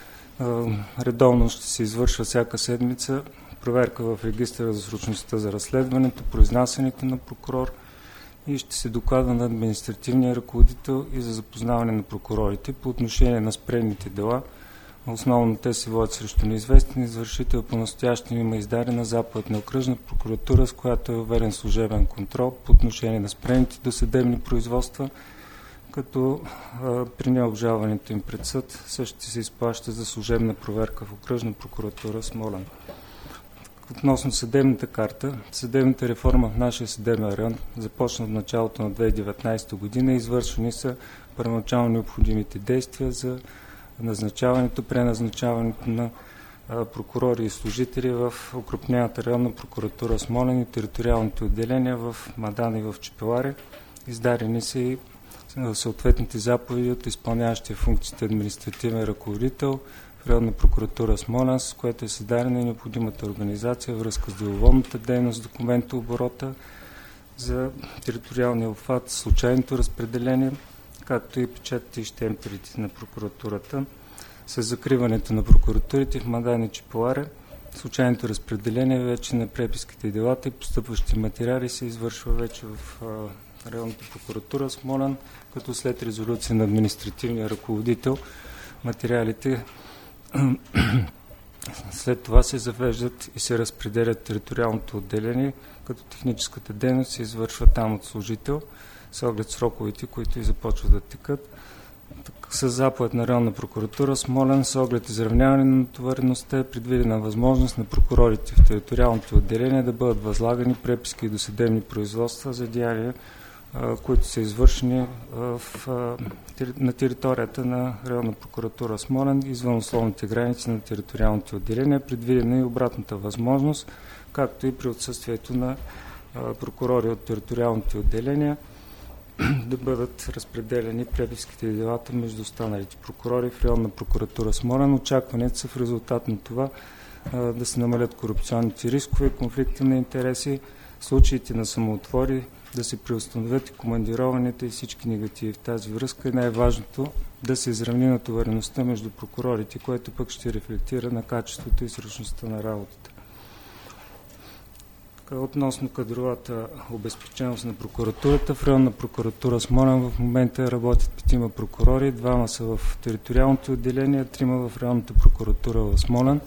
Редовно ще се извършва всяка седмица проверка в регистъра за срочността за разследването, произнасянето на прокурор и ще се докладва на административния ръководител и за запознаване на прокурорите по отношение на спрените дела. Основно те се водят срещу неизвестен извършител. По-настоящем има издадена заповед на окръжна прокуратура, с която е въведен служебен контрол по отношение на спрените досъдебни производства. като а, при необжалването им пред съд същите се изплаща за служебна проверка в Окръжна прокуратура Смолян. Относно съдебната карта, съдебната реформа в нашия съдебен район започна в началото на две хиляди и деветнадесета година и извършени са първоначално необходимите действия за назначаването, преназначаването на а, прокурори и служители в окрупнената районна прокуратура Смолян и териториалните отделения в Мадан и в Чепеларе. Издадени са и съответните заповеди от изпълняващия функциите административен ръководител в районна прокуратура Смолян, с което е създадена и необходимата организация връзка с деловодната дейност, документооборота за териториалния обхват, случайното разпределение, както и печатите и щемпелите на прокуратурата. С закриването на прокуратурите в Мадан и Чепеларе, случайното разпределение вече на преписките и делата и постъпващи материали се извършва вече в районната прокуратура Смолян, като след резолюция на административния ръководител материалите след това се завеждат и се разпределят териториалното отделение, като техническата дейност се извършва там от служител с оглед сроковете, които и започват да текат. С заповед на районна прокуратура Смолян с оглед изравняване на натовареността е предвидена възможност на прокурорите в териториалното отделение да бъдат възлагани преписки и досъдебни производства за деяния, които са извършени в, на територията на районна прокуратура Смолян извън условните граници на териториалните отделения. Предвидена и обратната възможност, както и при отсъствието на прокурори от териториалните отделения да бъдат разпределени преписките и делата между останалите прокурори в районна прокуратура Смолян. Очакванията са в резултат на това да се намалят корупционните рискове, конфликта на интереси, случаите на самоотвори, да се преустановят и командированите и всички негативи в тази връзка и най-важното да се изравни натовареността между прокурорите, което пък ще рефлектира на качеството и срочността на работата. Относно кадровата обезпеченост на прокуратурата, в районна прокуратура Смолян в момента работят петима прокурори, двама са в териториалното отделение, трима в районната прокуратура в Смолян.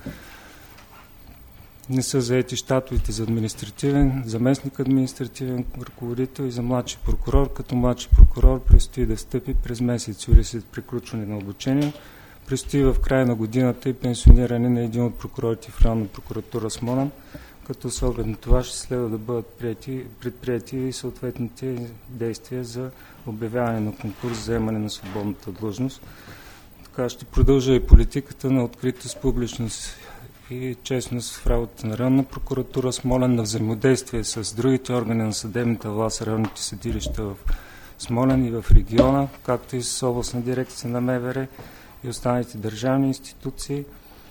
Не са заети щатовете за административен, заместник административен ръководител и за младши прокурор, като младши прокурор предстои да встъпи през месец юли след приключване на обучение. Предстои в края на годината и пенсиониране на един от прокурорите в районна прокуратура Смолян, като с оглед на това ще следва да бъдат предприяти и съответните действия за обявяване на конкурс за заемане на свободната длъжност. Така ще продължа и политиката на откритост, публичност и честност в работата на районна прокуратура Смолян, на взаимодействие с другите органи на съдебната власт, районните съдилища в Смолян и в региона, както и с областна дирекция на МВР и останалите държавни институции.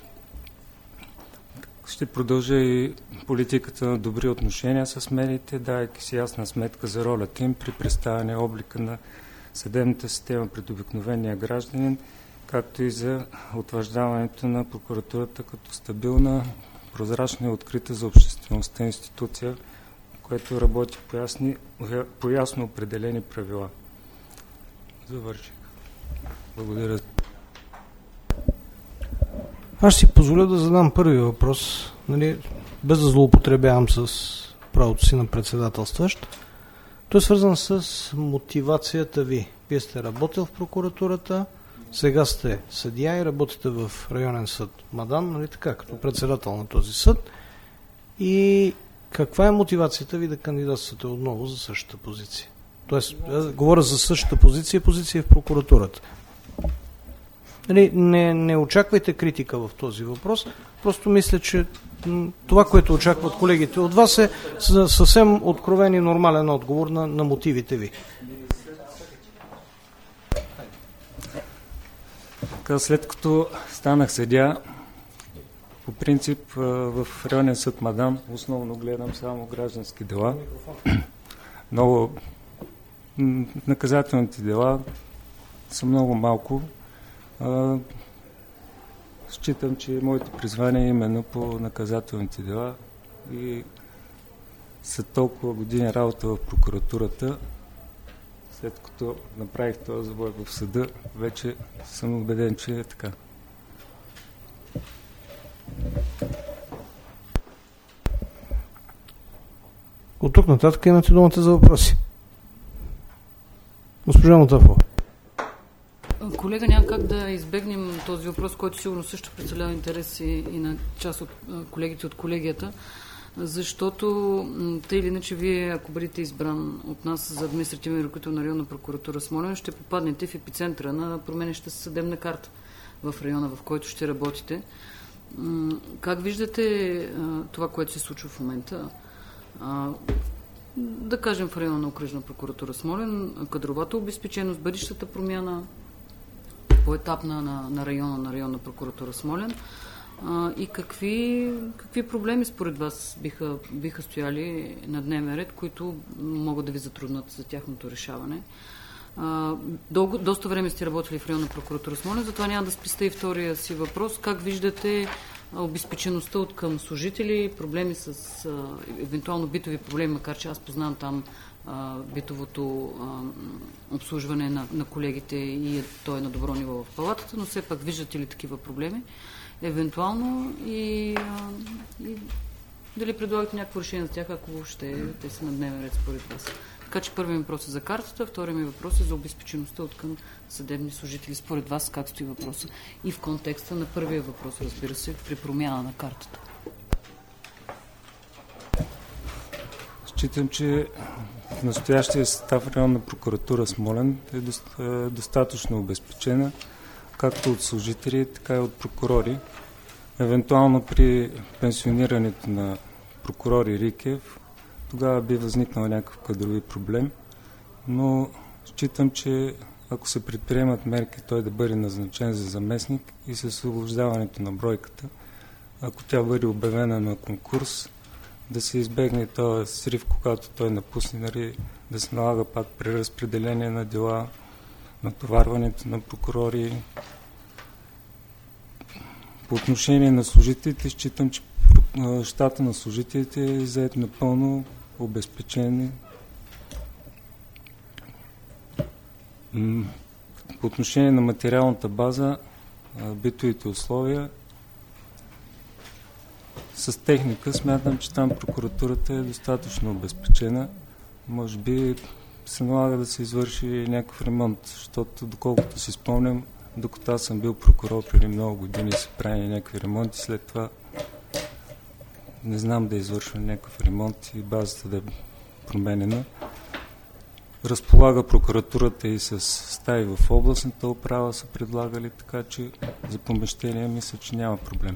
Ще продължа и политиката на добри отношения с медиите, давайки си ясна сметка за ролята им при представяне облика на съдебната система пред обикновения гражданин, както и за утвърждаването на прокуратурата като стабилна, прозрачна и открита за обществеността институция, която работи по, ясни, по ясно определени правила. Завърших. Благодаря. Аз си позволя да задам първи въпрос, нали, без да злоупотребявам с правото си на председателстващ. Той е свързан с мотивацията ви. Вие сте работил в прокуратурата, сега сте съдия и работите в районен съд Мадан, нали така, като председател на този съд. И каква е мотивацията ви да кандидатствате отново за същата позиция? Тоест, говоря за същата позиция, позиция в прокуратурата. Нали, не, не очаквайте критика в този въпрос, просто мисля, че това, което очакват колегите от вас е съвсем откровен и нормален отговор на, на мотивите ви. След като станах съдия, по принцип в районен съд Мадан основно гледам само граждански дела. Много наказателните дела са много малко. Считам, че моето призвание е именно по наказателните дела и след толкова години работа в прокуратурата, след като направих този завой в съда, вече съм убеден, че е така. От тук нататък имате думата за въпроси. Госпожа Мотафова. Колега, няма как да избегнем този въпрос, който сигурно също представлява интерес и, и на част от колегите от колегията, защото тъй или иначе вие, ако бъдете избран от нас за административен ръководител на районна прокуратура Смолян, ще попаднете в епицентъра на променеща се съдебна карта в района, в който ще работите. Как виждате това, което се случва в момента? Да кажем в района на окръжна прокуратура Смолян, кадровата обезпеченост, бъдещата промяна поетапна на, на района на районна прокуратура Смолян а, и какви, какви проблеми според вас биха, биха стояли на дневен ред, които могат да ви затруднат за тяхното решаване. А, дълго, доста време сте работили в районна прокуратура Смолян, затова няма да списта и втория си въпрос. Как виждате обезпечеността от към служители, проблеми с а, евентуално битови проблеми, макар че аз познавам там а, битовото а, обслужване на, на колегите и е, то е на добро ниво в палатата, но все пак виждате ли такива проблеми евентуално и, а, и дали предлагате някакво решение за тях, ако въобще те са на дневен ред според вас. Така че първият ми въпрос е за картата, вторият ми въпрос е за обезпечеността от към съдебни служители. Според вас как стои въпроса? И в контекста на първия въпрос, разбира се, при промяна на картата. Считам, че в настоящия състав районна прокуратура Смолян е достатъчно обезпечена, както от служители, така и от прокурори. Евентуално при пенсионирането на прокурори Рикев, тогава би възникнал някакъв кадрови проблем, но считам, че ако се предприемат мерки той да бъде назначен за заместник и с освобождаването на бройката, ако тя бъде обявена на конкурс, да се избегне този срив, когато той напусне, нали, да се налага пак преразпределение на дела, натоварването на прокурори. По отношение на служителите, считам, че щата на служителите е заед напълно обезпечени. По отношение на материалната база, битовите условия, с техника смятам, че там прокуратурата е достатъчно обезпечена. Може би се налага да се извърши някакъв ремонт, защото доколкото си спомням, докато аз съм бил прокурор преди много години, се прави някакви ремонти, след това не знам да извършва някакъв ремонт и базата да е променена. Разполага прокуратурата и с стаи в областната управа са предлагали, така че за помещение мисля, че няма проблем.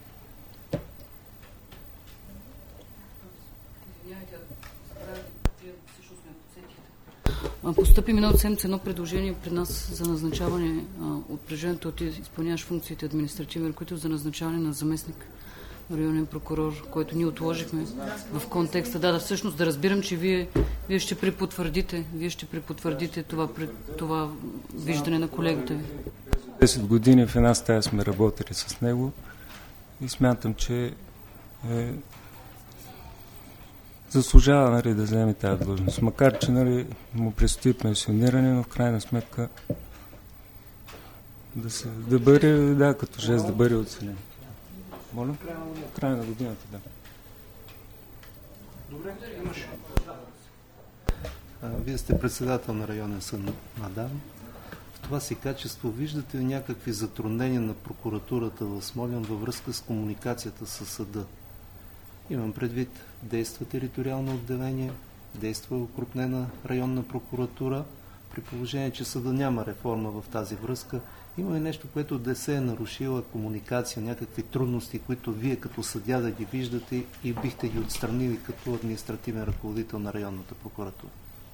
Постъпи миналата седмица едно предложение пред нас за назначаване а, от предложението ти изпълняваш функциите административен ръководител за назначаване на заместник районен прокурор, който ние отложихме в контекста. Да, да, всъщност да разбирам, че вие, вие ще препотвърдите, вие ще препотвърдите това, това виждане на колегата ви. десет години в една стая сме работили с него и смятам, че е, заслужава, нали, да вземе тази длъжност. Макар че, нали, му предстои пенсиониране, но в крайна сметка да, се, да бъде, да, като жест да бъде оценен. Моля? Края на годината, да. Добре, имаш. Вие сте председател на районен съд Мадан. В това си качество виждате ли някакви затруднения на прокуратурата в Смолян във връзка с комуникацията с съда? Имам предвид, действа териториално отделение, действа укрупнена районна прокуратура, при положение, че съда няма реформа в тази връзка. Има ли нещо, което да се е нарушила комуникация, някакви трудности, които вие като съдия да ги виждате и бихте ги отстранили като административен ръководител на районната прокуратура?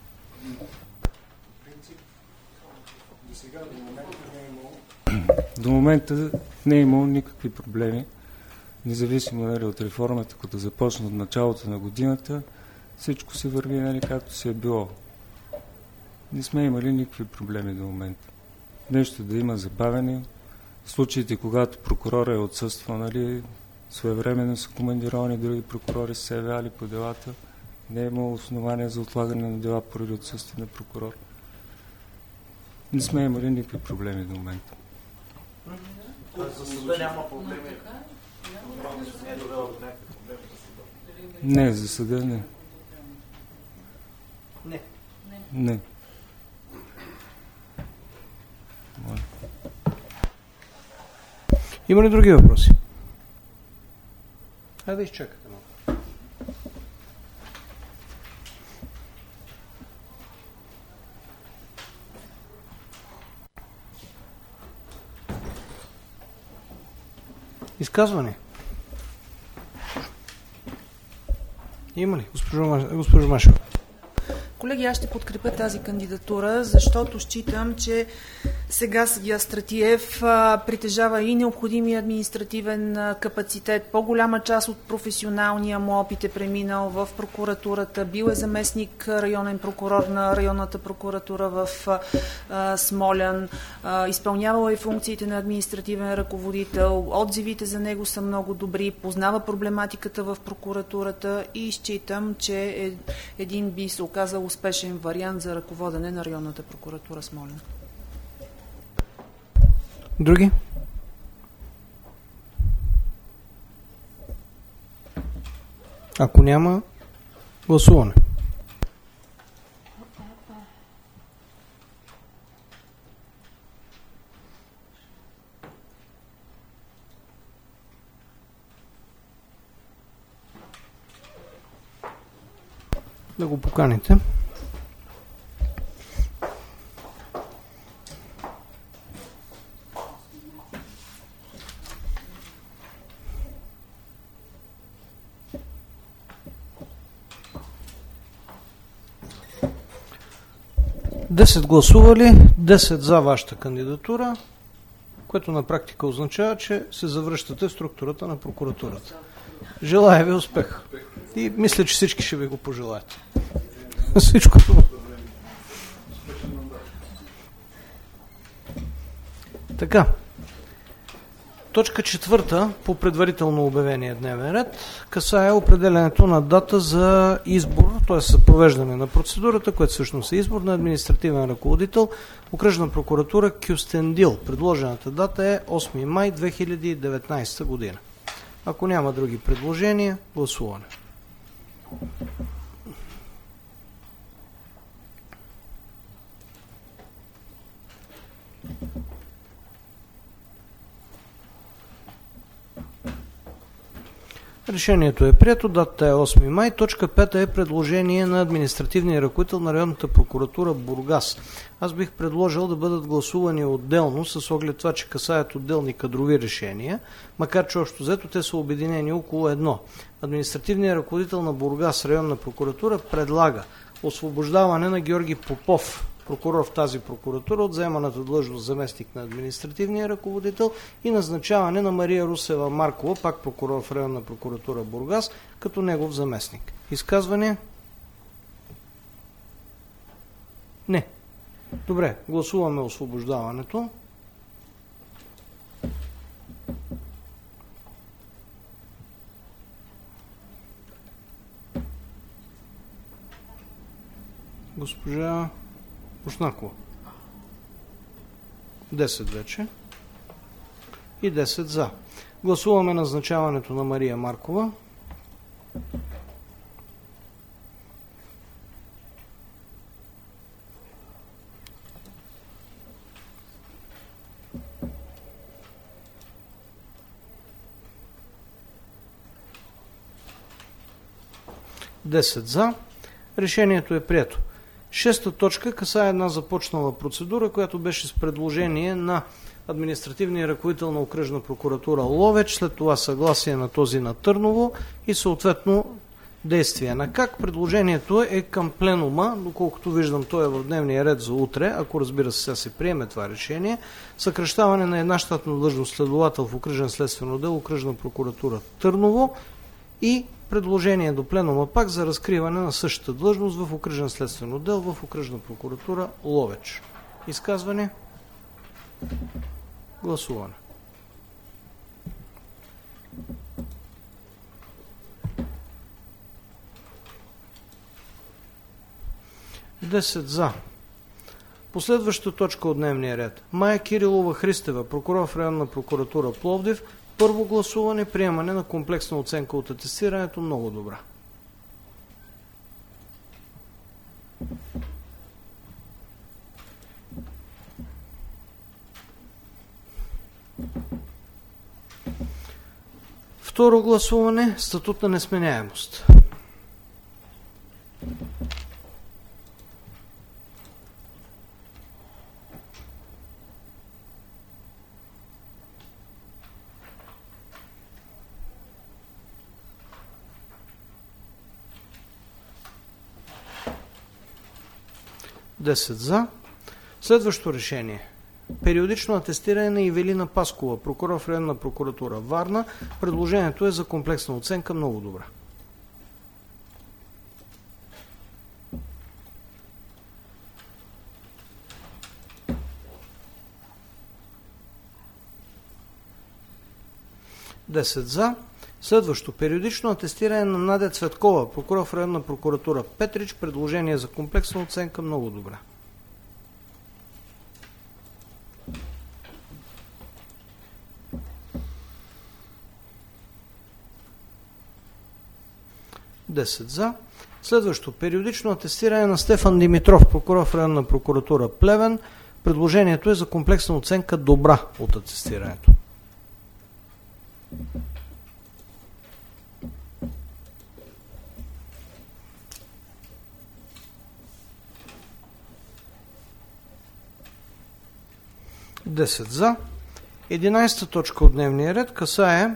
До момента не е имало никакви проблеми. Независимо, нали, от реформата, като започна от началото на годината, всичко се върви, нали, както се е било. Не сме имали никакви проблеми до момента. Нещо да има забавени. В случаите, когато прокурора е отсъствал, нали, своевременно са командировани, други прокурори са се явявали по делата. Не е имало основания за отлагане на дела поради отсъствие на прокурор. Не сме имали никакви проблеми до момента. За съда няма проблеми. Не, за съда не. Не. Не. Има ли други въпроси? Хайде да изчакате малко. Изказване? Има ли, госпожо Машева? Колеги, аз ще подкрепя тази кандидатура, защото считам, че сега съдия Стратиев а, притежава и необходимия административен а, капацитет. По-голяма част от професионалния му опит е преминал в прокуратурата. Бил е заместник районен прокурор на районната прокуратура в а, Смолян. А, изпълнявал е функциите на административен ръководител. Отзивите за него са много добри. Познава проблематиката в прокуратурата и считам, че е, един би се оказал успешен вариант за ръководене на районната прокуратура Смолян. Други? Ако няма, гласуване. Да го поканите. десет гласували, десет за вашата кандидатура, което на практика означава, че се завръщате в структурата на прокуратурата. Желая ви успех. И мисля, че всички ще ви го пожелаят. Всичко това. Така. Точка четвърта по предварително обявение дневен ред касае определенето на дата за избор, т.е. за провеждане на процедурата, което всъщност е избор на административен ръководител, окръжна прокуратура Кюстендил. Предложената дата е осми май две хиляди и деветнадесета година. Ако няма други предложения, гласуване. Решението е прието, датата е осми май. Точка пета е предложение на административния ръководител на районната прокуратура Бургас. Аз бих предложил да бъдат гласувани отделно, с оглед това, че касаят отделни кадрови решения, макар че общо взето те са обединени около едно. Административният ръководител на Бургас, районна прокуратура, предлага освобождаване на Георги Попов, прокурор в тази прокуратура, от заеманата длъжност заместник на административния ръководител, и назначаване на Мария Русева Маркова, пак прокурор в районна прокуратура Бургас, като негов заместник. Изказване? Не. Добре, гласуваме освобождаването. Госпожа Бушнакова. десет вече. И десет за. Гласуваме назначаването на Мария Маркова. десет за. Решението е прието. Шеста точка касае една започнала процедура, която беше с предложение на административния ръководител на окръжна прокуратура Ловеч, след това съгласие на този на Търново и съответно действие на как. Предложението е към пленума, доколкото виждам, той е в дневния ред за утре, ако разбира се сега се приеме това решение, съкращаване на една щатна длъжност следовател в окръжен следствен отдел, окръжна прокуратура Търново, и предложение до пленума пак за разкриване на същата длъжност в окръжен следствен отдел в окръжна прокуратура Ловеч. Изказване? Гласуване. десет за. Последваща точка от дневния ред. Майя Кирилова Христева, прокурор в районна прокуратура Пловдив. Първо гласуване, приемане на комплексна оценка от атестирането. Много добра. Второ гласуване. Статут на несменяемост. десет за. Следващо решение. Периодично атестиране на Ивелина Паскова, прокурор в районна прокуратура Варна. Предложението е за комплексна оценка много добра. десет за. Следващо. Периодично атестиране на Надя Цветкова, прокурор в районна прокуратура Петрич. Предложение за комплексна оценка много добра. десет за. Следващо. Периодично атестиране на Стефан Димитров, прокурор в районна прокуратура Плевен. Предложението е за комплексна оценка добра от атестирането. десет за. единайсета точка от дневния ред касае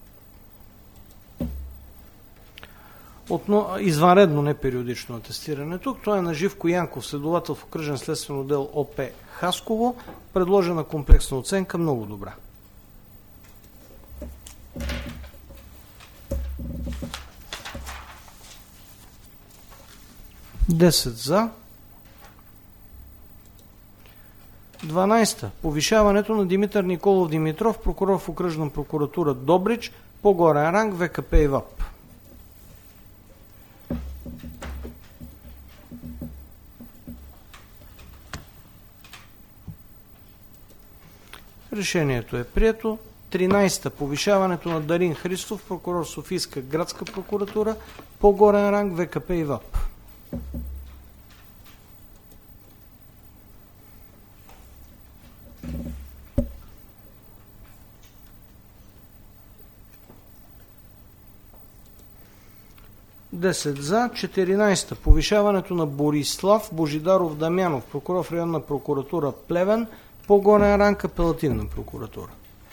Отно, извънредно непериодично атестиране. Тук той е на Живко Янков, следовател в окръжен следствен отдел ОП Хасково. Предложена комплексна оценка много добра. десет за. дванайсета. Повишаването на Димитър Николов Димитров, прокурор в окръжна прокуратура Добрич, по-горен ранг ВКП и ВАП. Решението е прието. тринайсета. Повишаването на Дарин Христов, прокурор Софийска градска прокуратура, по-горен ранг ВКП и ВАП. десет за. четиринайсета. Повишаването на Борислав Божидаров Дамянов, прокурор в районна прокуратура Плевен, по-горен ранг апелативна прокуратура.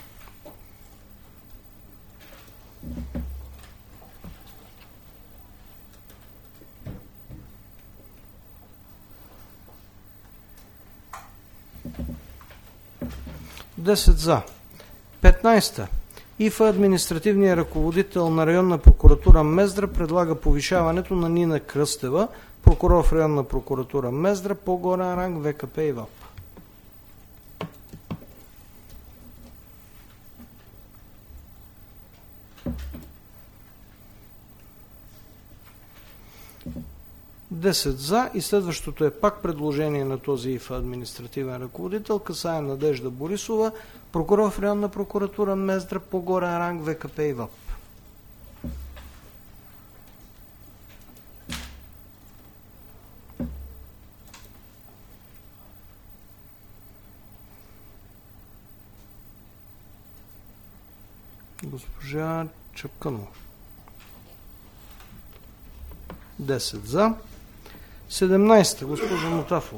десет за. петнайсета. ИФА административният ръководител на районна прокуратура Мездра предлага повишаването на Нина Кръстева, прокурор в районна прокуратура Мездра, по-горен ранг ВКП и ВАП. десет за. И следващото е пак предложение на този ИФА административен ръководител, касае Надежда Борисова, прокурор в районна прокуратура Мездра, по-горен ранг ВКП и ВАП. Госпожа Чапканова. десет за. седемнайсета. Госпожа Мотафова.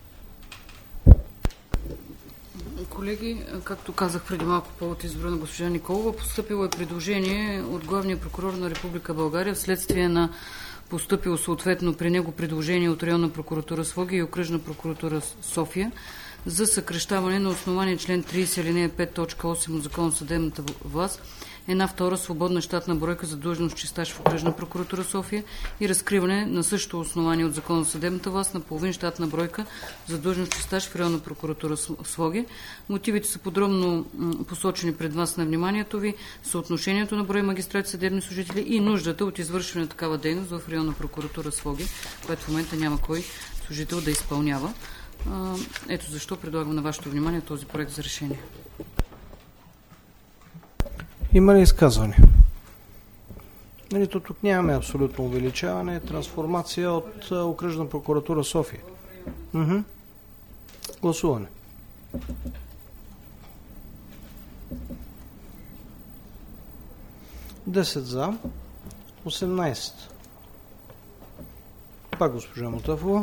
Колеги, както казах преди малко по повод избора на госпожа Николова, постъпило е предложение от главния прокурор на Република България вследствие на постъпило съответно при него предложение от районна прокуратура Своге и окръжна прокуратура София за съкращаване на основание член трийсет алинея пет точка осем от Закона за съдебната власт една втора свободна щатна бройка за длъжност чистач в окръжна прокуратура София и разкриване на същото основание от Закона за съдебната власт на половин щатна бройка за длъжност чистач в районна прокуратура Своге. Мотивите са подробно посочени пред вас на вниманието ви, съотношението на брой магистрати, съдебни служители и нуждата от извършване на такава дейност в районна прокуратура Своге, която в момента няма кой служител да изпълнява. Ето защо предлагам на вашето внимание този проект за решение. Има ли изказване? Нали, тук нямаме абсолютно увеличаване, трансформация от а, окръжна прокуратура София. Уху. Гласуване. десет за, осемнайсет. Пак госпожа Мутафова.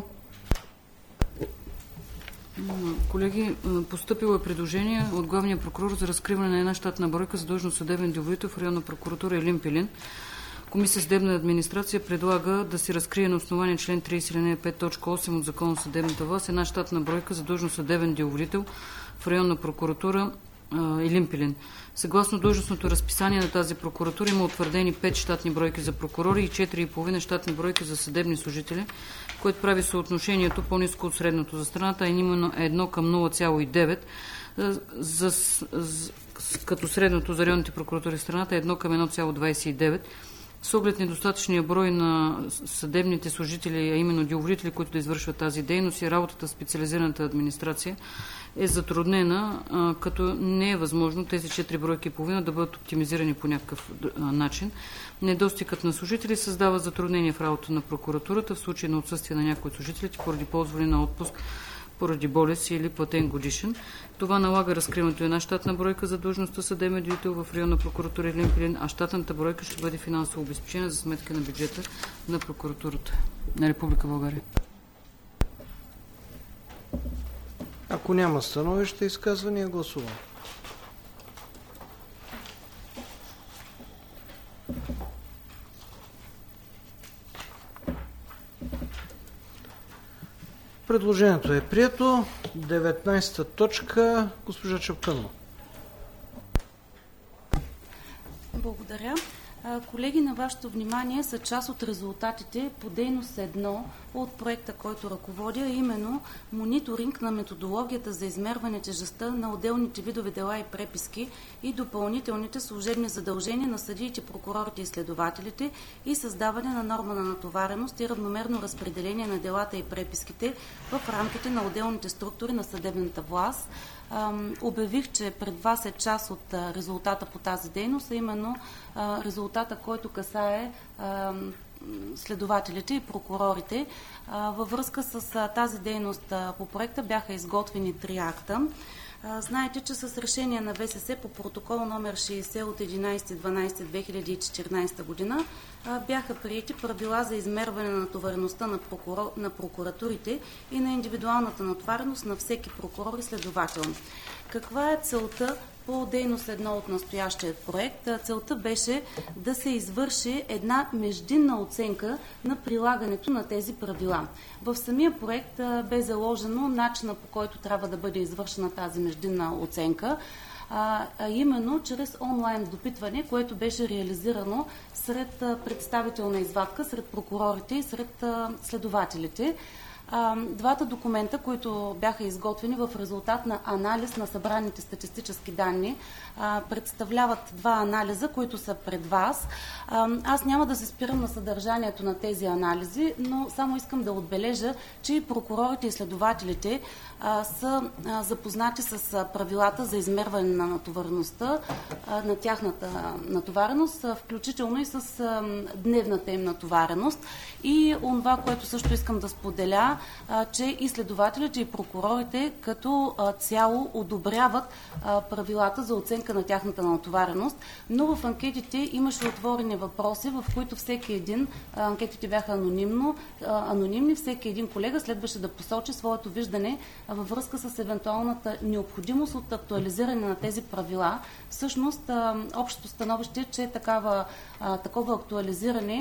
Колеги, постъпило е предложение от главния прокурор за разкриване на една щатна бройка за длъжност съдебен деловодител в районна прокуратура Елин Пелин. Комисия съдебна администрация предлага да се разкрие на основание член трийсет алинея пет точка осем от Закона за съдебната власт една щатна бройка за длъжност съдебен деловодител в районна прокуратура Елин Пелин. Съгласно длъжностното разписание на тази прокуратура има утвърдени пет щатни бройки за прокурори и четири и половина щатни бройки за съдебни служители, което прави съотношението по-ниско от средното за страната, а именно едно към нула цяло и девет, за, за, като средното за районните прокуратури в страната е едно към едно цяло двайсет и девет. С оглед недостатъчния брой на съдебните служители, а именно деловодители, които да извършват тази дейност и работата в специализираната администрация е затруднена, като не е възможно тези четири бройки и половина да бъдат оптимизирани по някакъв начин. Недостигът на служители създава затруднение в работа на прокуратурата в случай на отсъствие на някои от служителите поради ползване на отпуск, поради болест или платен годишен. Това налага разкриването една щатна бройка за длъжността съдебен деловодител в районна прокуратура Елин Пелин, а щатната бройка ще бъде финансово обезпечена за сметка на бюджета на прокуратурата на Република България. Ако няма становище, изказвания, гласувам. Предложението е прието. деветнайсета точка. Госпожа Чапкънова. Благодаря. Колеги, на вашето внимание са част от резултатите по дейност едно от проекта, който ръководя, именно мониторинг на методологията за измерване тежестта на отделните видове дела и преписки и допълнителните служебни задължения на съдиите, прокурорите и следователите и създаване на норма на натовареност и равномерно разпределение на делата и преписките в рамките на отделните структури на съдебната власт. Обявих, че пред вас е част от резултата по тази дейност, а именно резултата, който касае следователите и прокурорите. Във връзка с тази дейност по проекта бяха изготвени три акта. Знаете, че с решение на В С С по протокол номер шейсет от единайсети декември две хиляди и четиринайсета година бяха приети правила за измерване на натовареността на, прокурор, на прокуратурите и на индивидуалната натовареност на всеки прокурор и следовател. Каква е целта по дейност едно от настоящия проект? Целта беше да се извърши една междинна оценка на прилагането на тези правила. В самия проект бе заложено начина, по който трябва да бъде извършена тази междинна оценка, а именно чрез онлайн допитване, което беше реализирано сред представителна извадка, сред прокурорите и сред следователите. Двата документа, които бяха изготвени в резултат на анализ на събраните статистически данни, представляват два анализа, които са пред вас. Аз няма да се спирам на съдържанието на тези анализи, но само искам да отбележа, че и прокурорите и следователите са запознати с правилата за измерване на натовареността, на тяхната натовареност, включително и с дневната им натовареност. И това, което също искам да споделя, че и следователите и прокурорите като цяло одобряват правилата за оценка на тяхната натовареност, но в анкетите имаше отворени въпроси, в които всеки един, анкетите бяха анонимно, анонимни, всеки един колега следваше да посочи своето виждане във връзка с евентуалната необходимост от актуализиране на тези правила. Всъщност, общото становище, че такава, такова актуализиране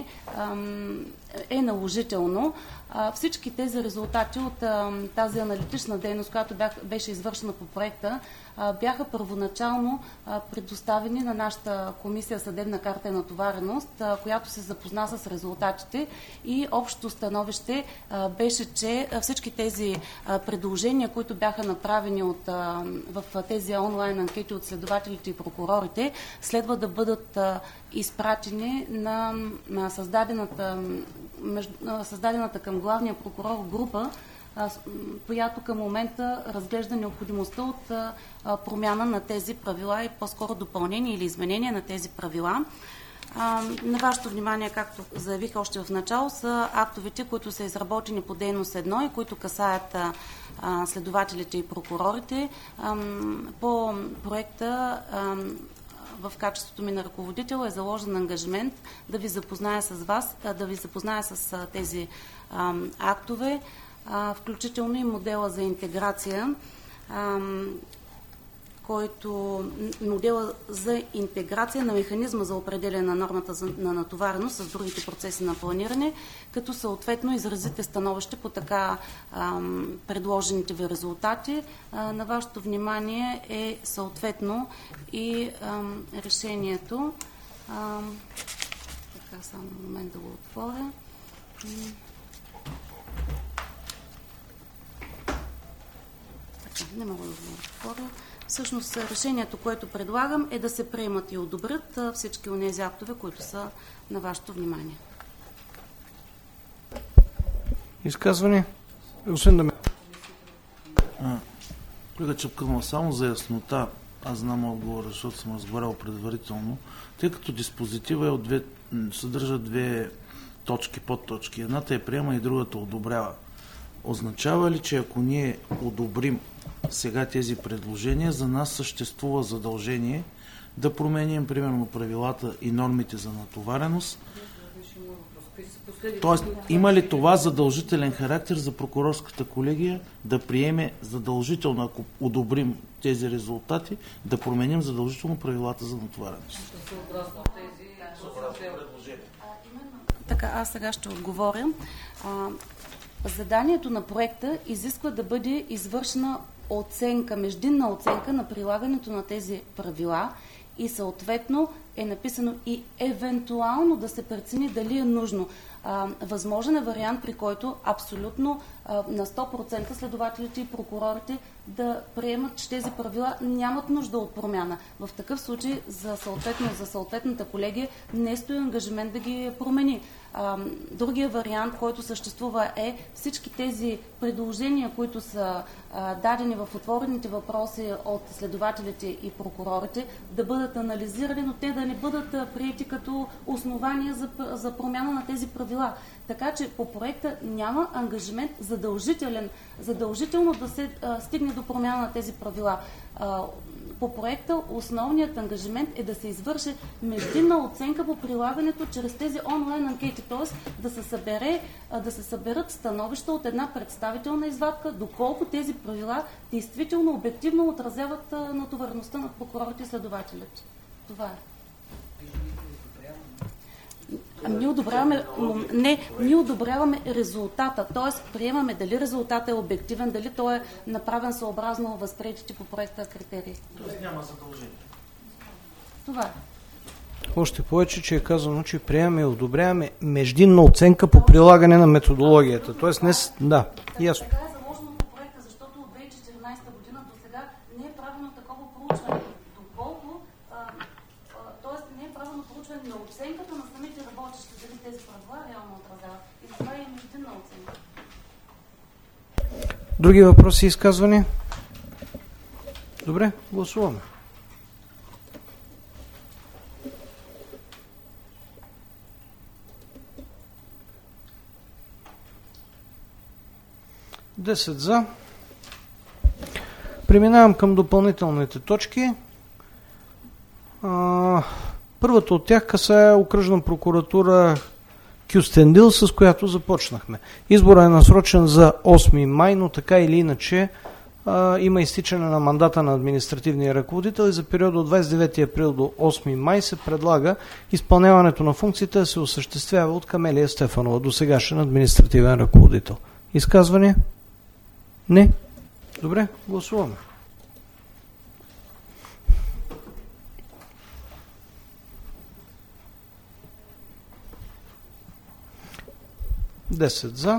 е наложително. Всички тези резултати от тази аналитична дейност, която беше извършена по проекта, бяха първоначално предоставени на нашата комисия Съдебна карта и натовареност, която се запозна с резултатите, и общото становище беше, че всички тези предложения, които бяха направени от, в тези онлайн анкети от следователите и прокурорите, следва да бъдат изпратени на, на създадената, създадената към главния прокурор група, която към момента разглежда необходимостта от промяна на тези правила и по-скоро допълнение или изменение на тези правила. На вашето внимание, както заявих още в начало, са актовете, които са изработени по дейност едно и които касаят следователите и прокурорите. По проекта в качеството ми на ръководител е заложен ангажимент да ви запозная с вас, да ви запозная с тези а, актове, а, включително и модела за интеграция, а, който модела за интеграция на механизма за определяне на нормата за, на натовареност с другите процеси на планиране, като съответно изразите становище по така ам, предложените ви резултати. А, на вашето внимание е съответно и ам, решението. Ам, така, само момент да го отворя. Така, не мога да го отворя. Всъщност решението, което предлагам, е да се приемат и одобрят всички от тези актове, които са на вашето внимание. Изказване? Господин Дамянов. Колега Чапкънова, само за яснота, аз знам отговора, защото съм разбрал предварително, тъй като диспозитива е от две, съдържа две точки, подточки. Едната е приема и другата одобрява. Означава ли, че ако ние одобрим сега тези предложения, за нас съществува задължение да променим, примерно, правилата и нормите за натовареност? Тоест, има ли това задължителен характер за прокурорската колегия да приеме задължително, ако одобрим тези резултати, да променим задължително правилата за натовареност? Така, аз сега ще отговоря. Заданието на проекта изисква да бъде извършена оценка, междинна оценка на прилагането на тези правила и съответно е написано и евентуално да се прецени дали е нужно. А, възможен е вариант, при който абсолютно а, на сто процента следователите и прокурорите да приемат, че тези правила нямат нужда от промяна. В такъв случай за, съответно, за съответната колегия не стои ангажимент да ги промени. А, другия вариант, който съществува, е всички тези предложения, които са а, дадени в отворените въпроси от следователите и прокурорите, да бъдат анализирани, но те да не бъдат а, приети като основания за, за промяна на тези правила. Така че по проекта няма ангажимент задължителен, задължително да се а, стигне до промяна на тези правила. А, по проекта основният ангажимент е да се извърши междинна оценка по прилагането чрез тези онлайн анкети, т.е. да се събере, да се съберат становища от една представителна извадка, доколко тези правила действително обективно отразяват натовареността на прокурорите и следователите. Това е. Ние одобряваме, не, ние одобряваме резултата, т.е. приемаме дали резултатът е обективен, дали той е направен съобразно възприетите по проекта критерии. Тоест няма задължение. Това е. Още повече, че е казано, че приемаме и одобряваме междинна оценка по прилагане на методологията. Тоест, не... Да, ясно. Така е заложено по проекта, защото от две хиляди и четиринадесета година до сега не е правено такова проучване. Доколко, т.е. не е правено проучване на оценката на самите работещи, дали тези правила реално отразяват. И това е междинна оценка. Други въпроси и изказвания? Добре, гласуваме. десет за. Преминавам към допълнителните точки. А, първата от тях касае окръжна прокуратура Кюстендил, с която започнахме. Изборът е насрочен за осми май, но така или иначе а, има изтичане на мандата на административния ръководител и за периода от двадесет и девети април до осми май се предлага изпълняването на функциите да се осъществява от Камелия Стефанова, досегашен административен ръководител. Изказвания? Не? Добре, гласуваме. десет за.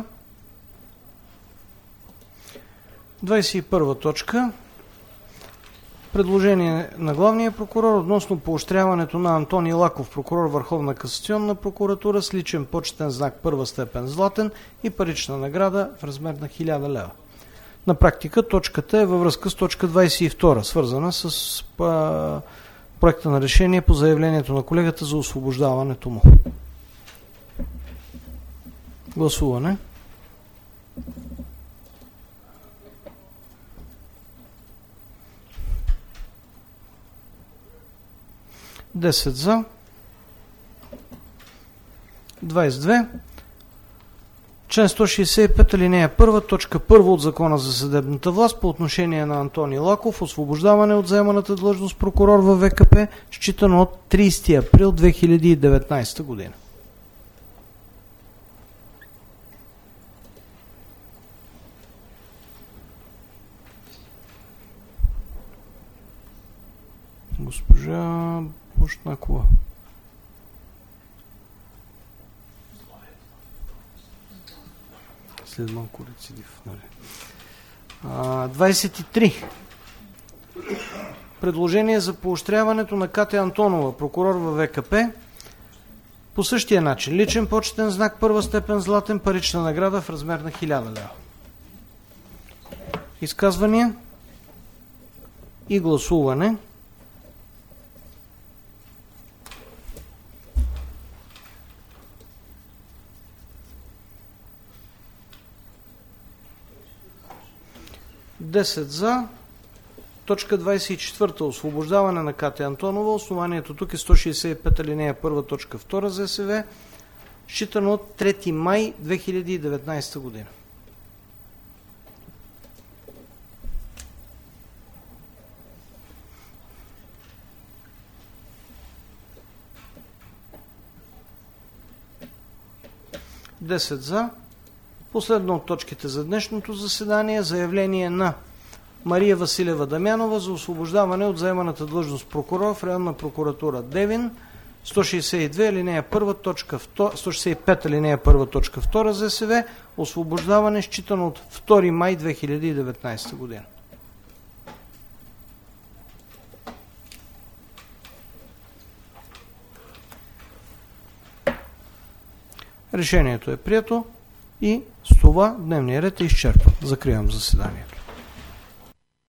двадесет и първа точка. Предложение на главния прокурор относно поощряването на Антоний Лаков, прокурор Върховна касационна прокуратура, с личен почетен знак първа степен златен и парична награда в размер на хиляда лева. На практика точката е във връзка с точка двадесет и втора, свързана с а, проекта на решение по заявлението на колегата за освобождаването му. Гласуване. десет за, двадесет и две. Член сто шейсет и пет алинея първа, точка първа от Закона за съдебната власт по отношение на Антони Лаков, освобождаване от заеманата длъжност прокурор във ВКП, считано от тридесети април две хиляди и деветнадесета година. Госпожа Бушнакова. След малко рецидив. А, двадесет и три. Предложение за поощряването на Катя Антонова, прокурор във ВКП. По същия начин. Личен почетен знак първа степен златен, парична награда в размер на хиляда лева. Изказвания и гласуване. десет за. Точка двадесет и четвърта. Освобождаване на Катя Антонова. Основанието тук е сто шейсет и пет алинея първа, точка втора за ЗСВ, считано от трети май две хиляди и деветнадесета година. десет за. Последно от точките за днешното заседание, заявление на Мария Василева Дамянова за освобождаване от заеманата длъжност прокурор в районна прокуратура Девин, сто шейсет и две алинея първа, точка втора, сто шейсет и пет алинея първа, точка втора ЗСВ, освобождаване считано от втори май две хиляди и деветнадесета година. Решението е прието и с това дневният ред е изчерпан. Закривам заседанието.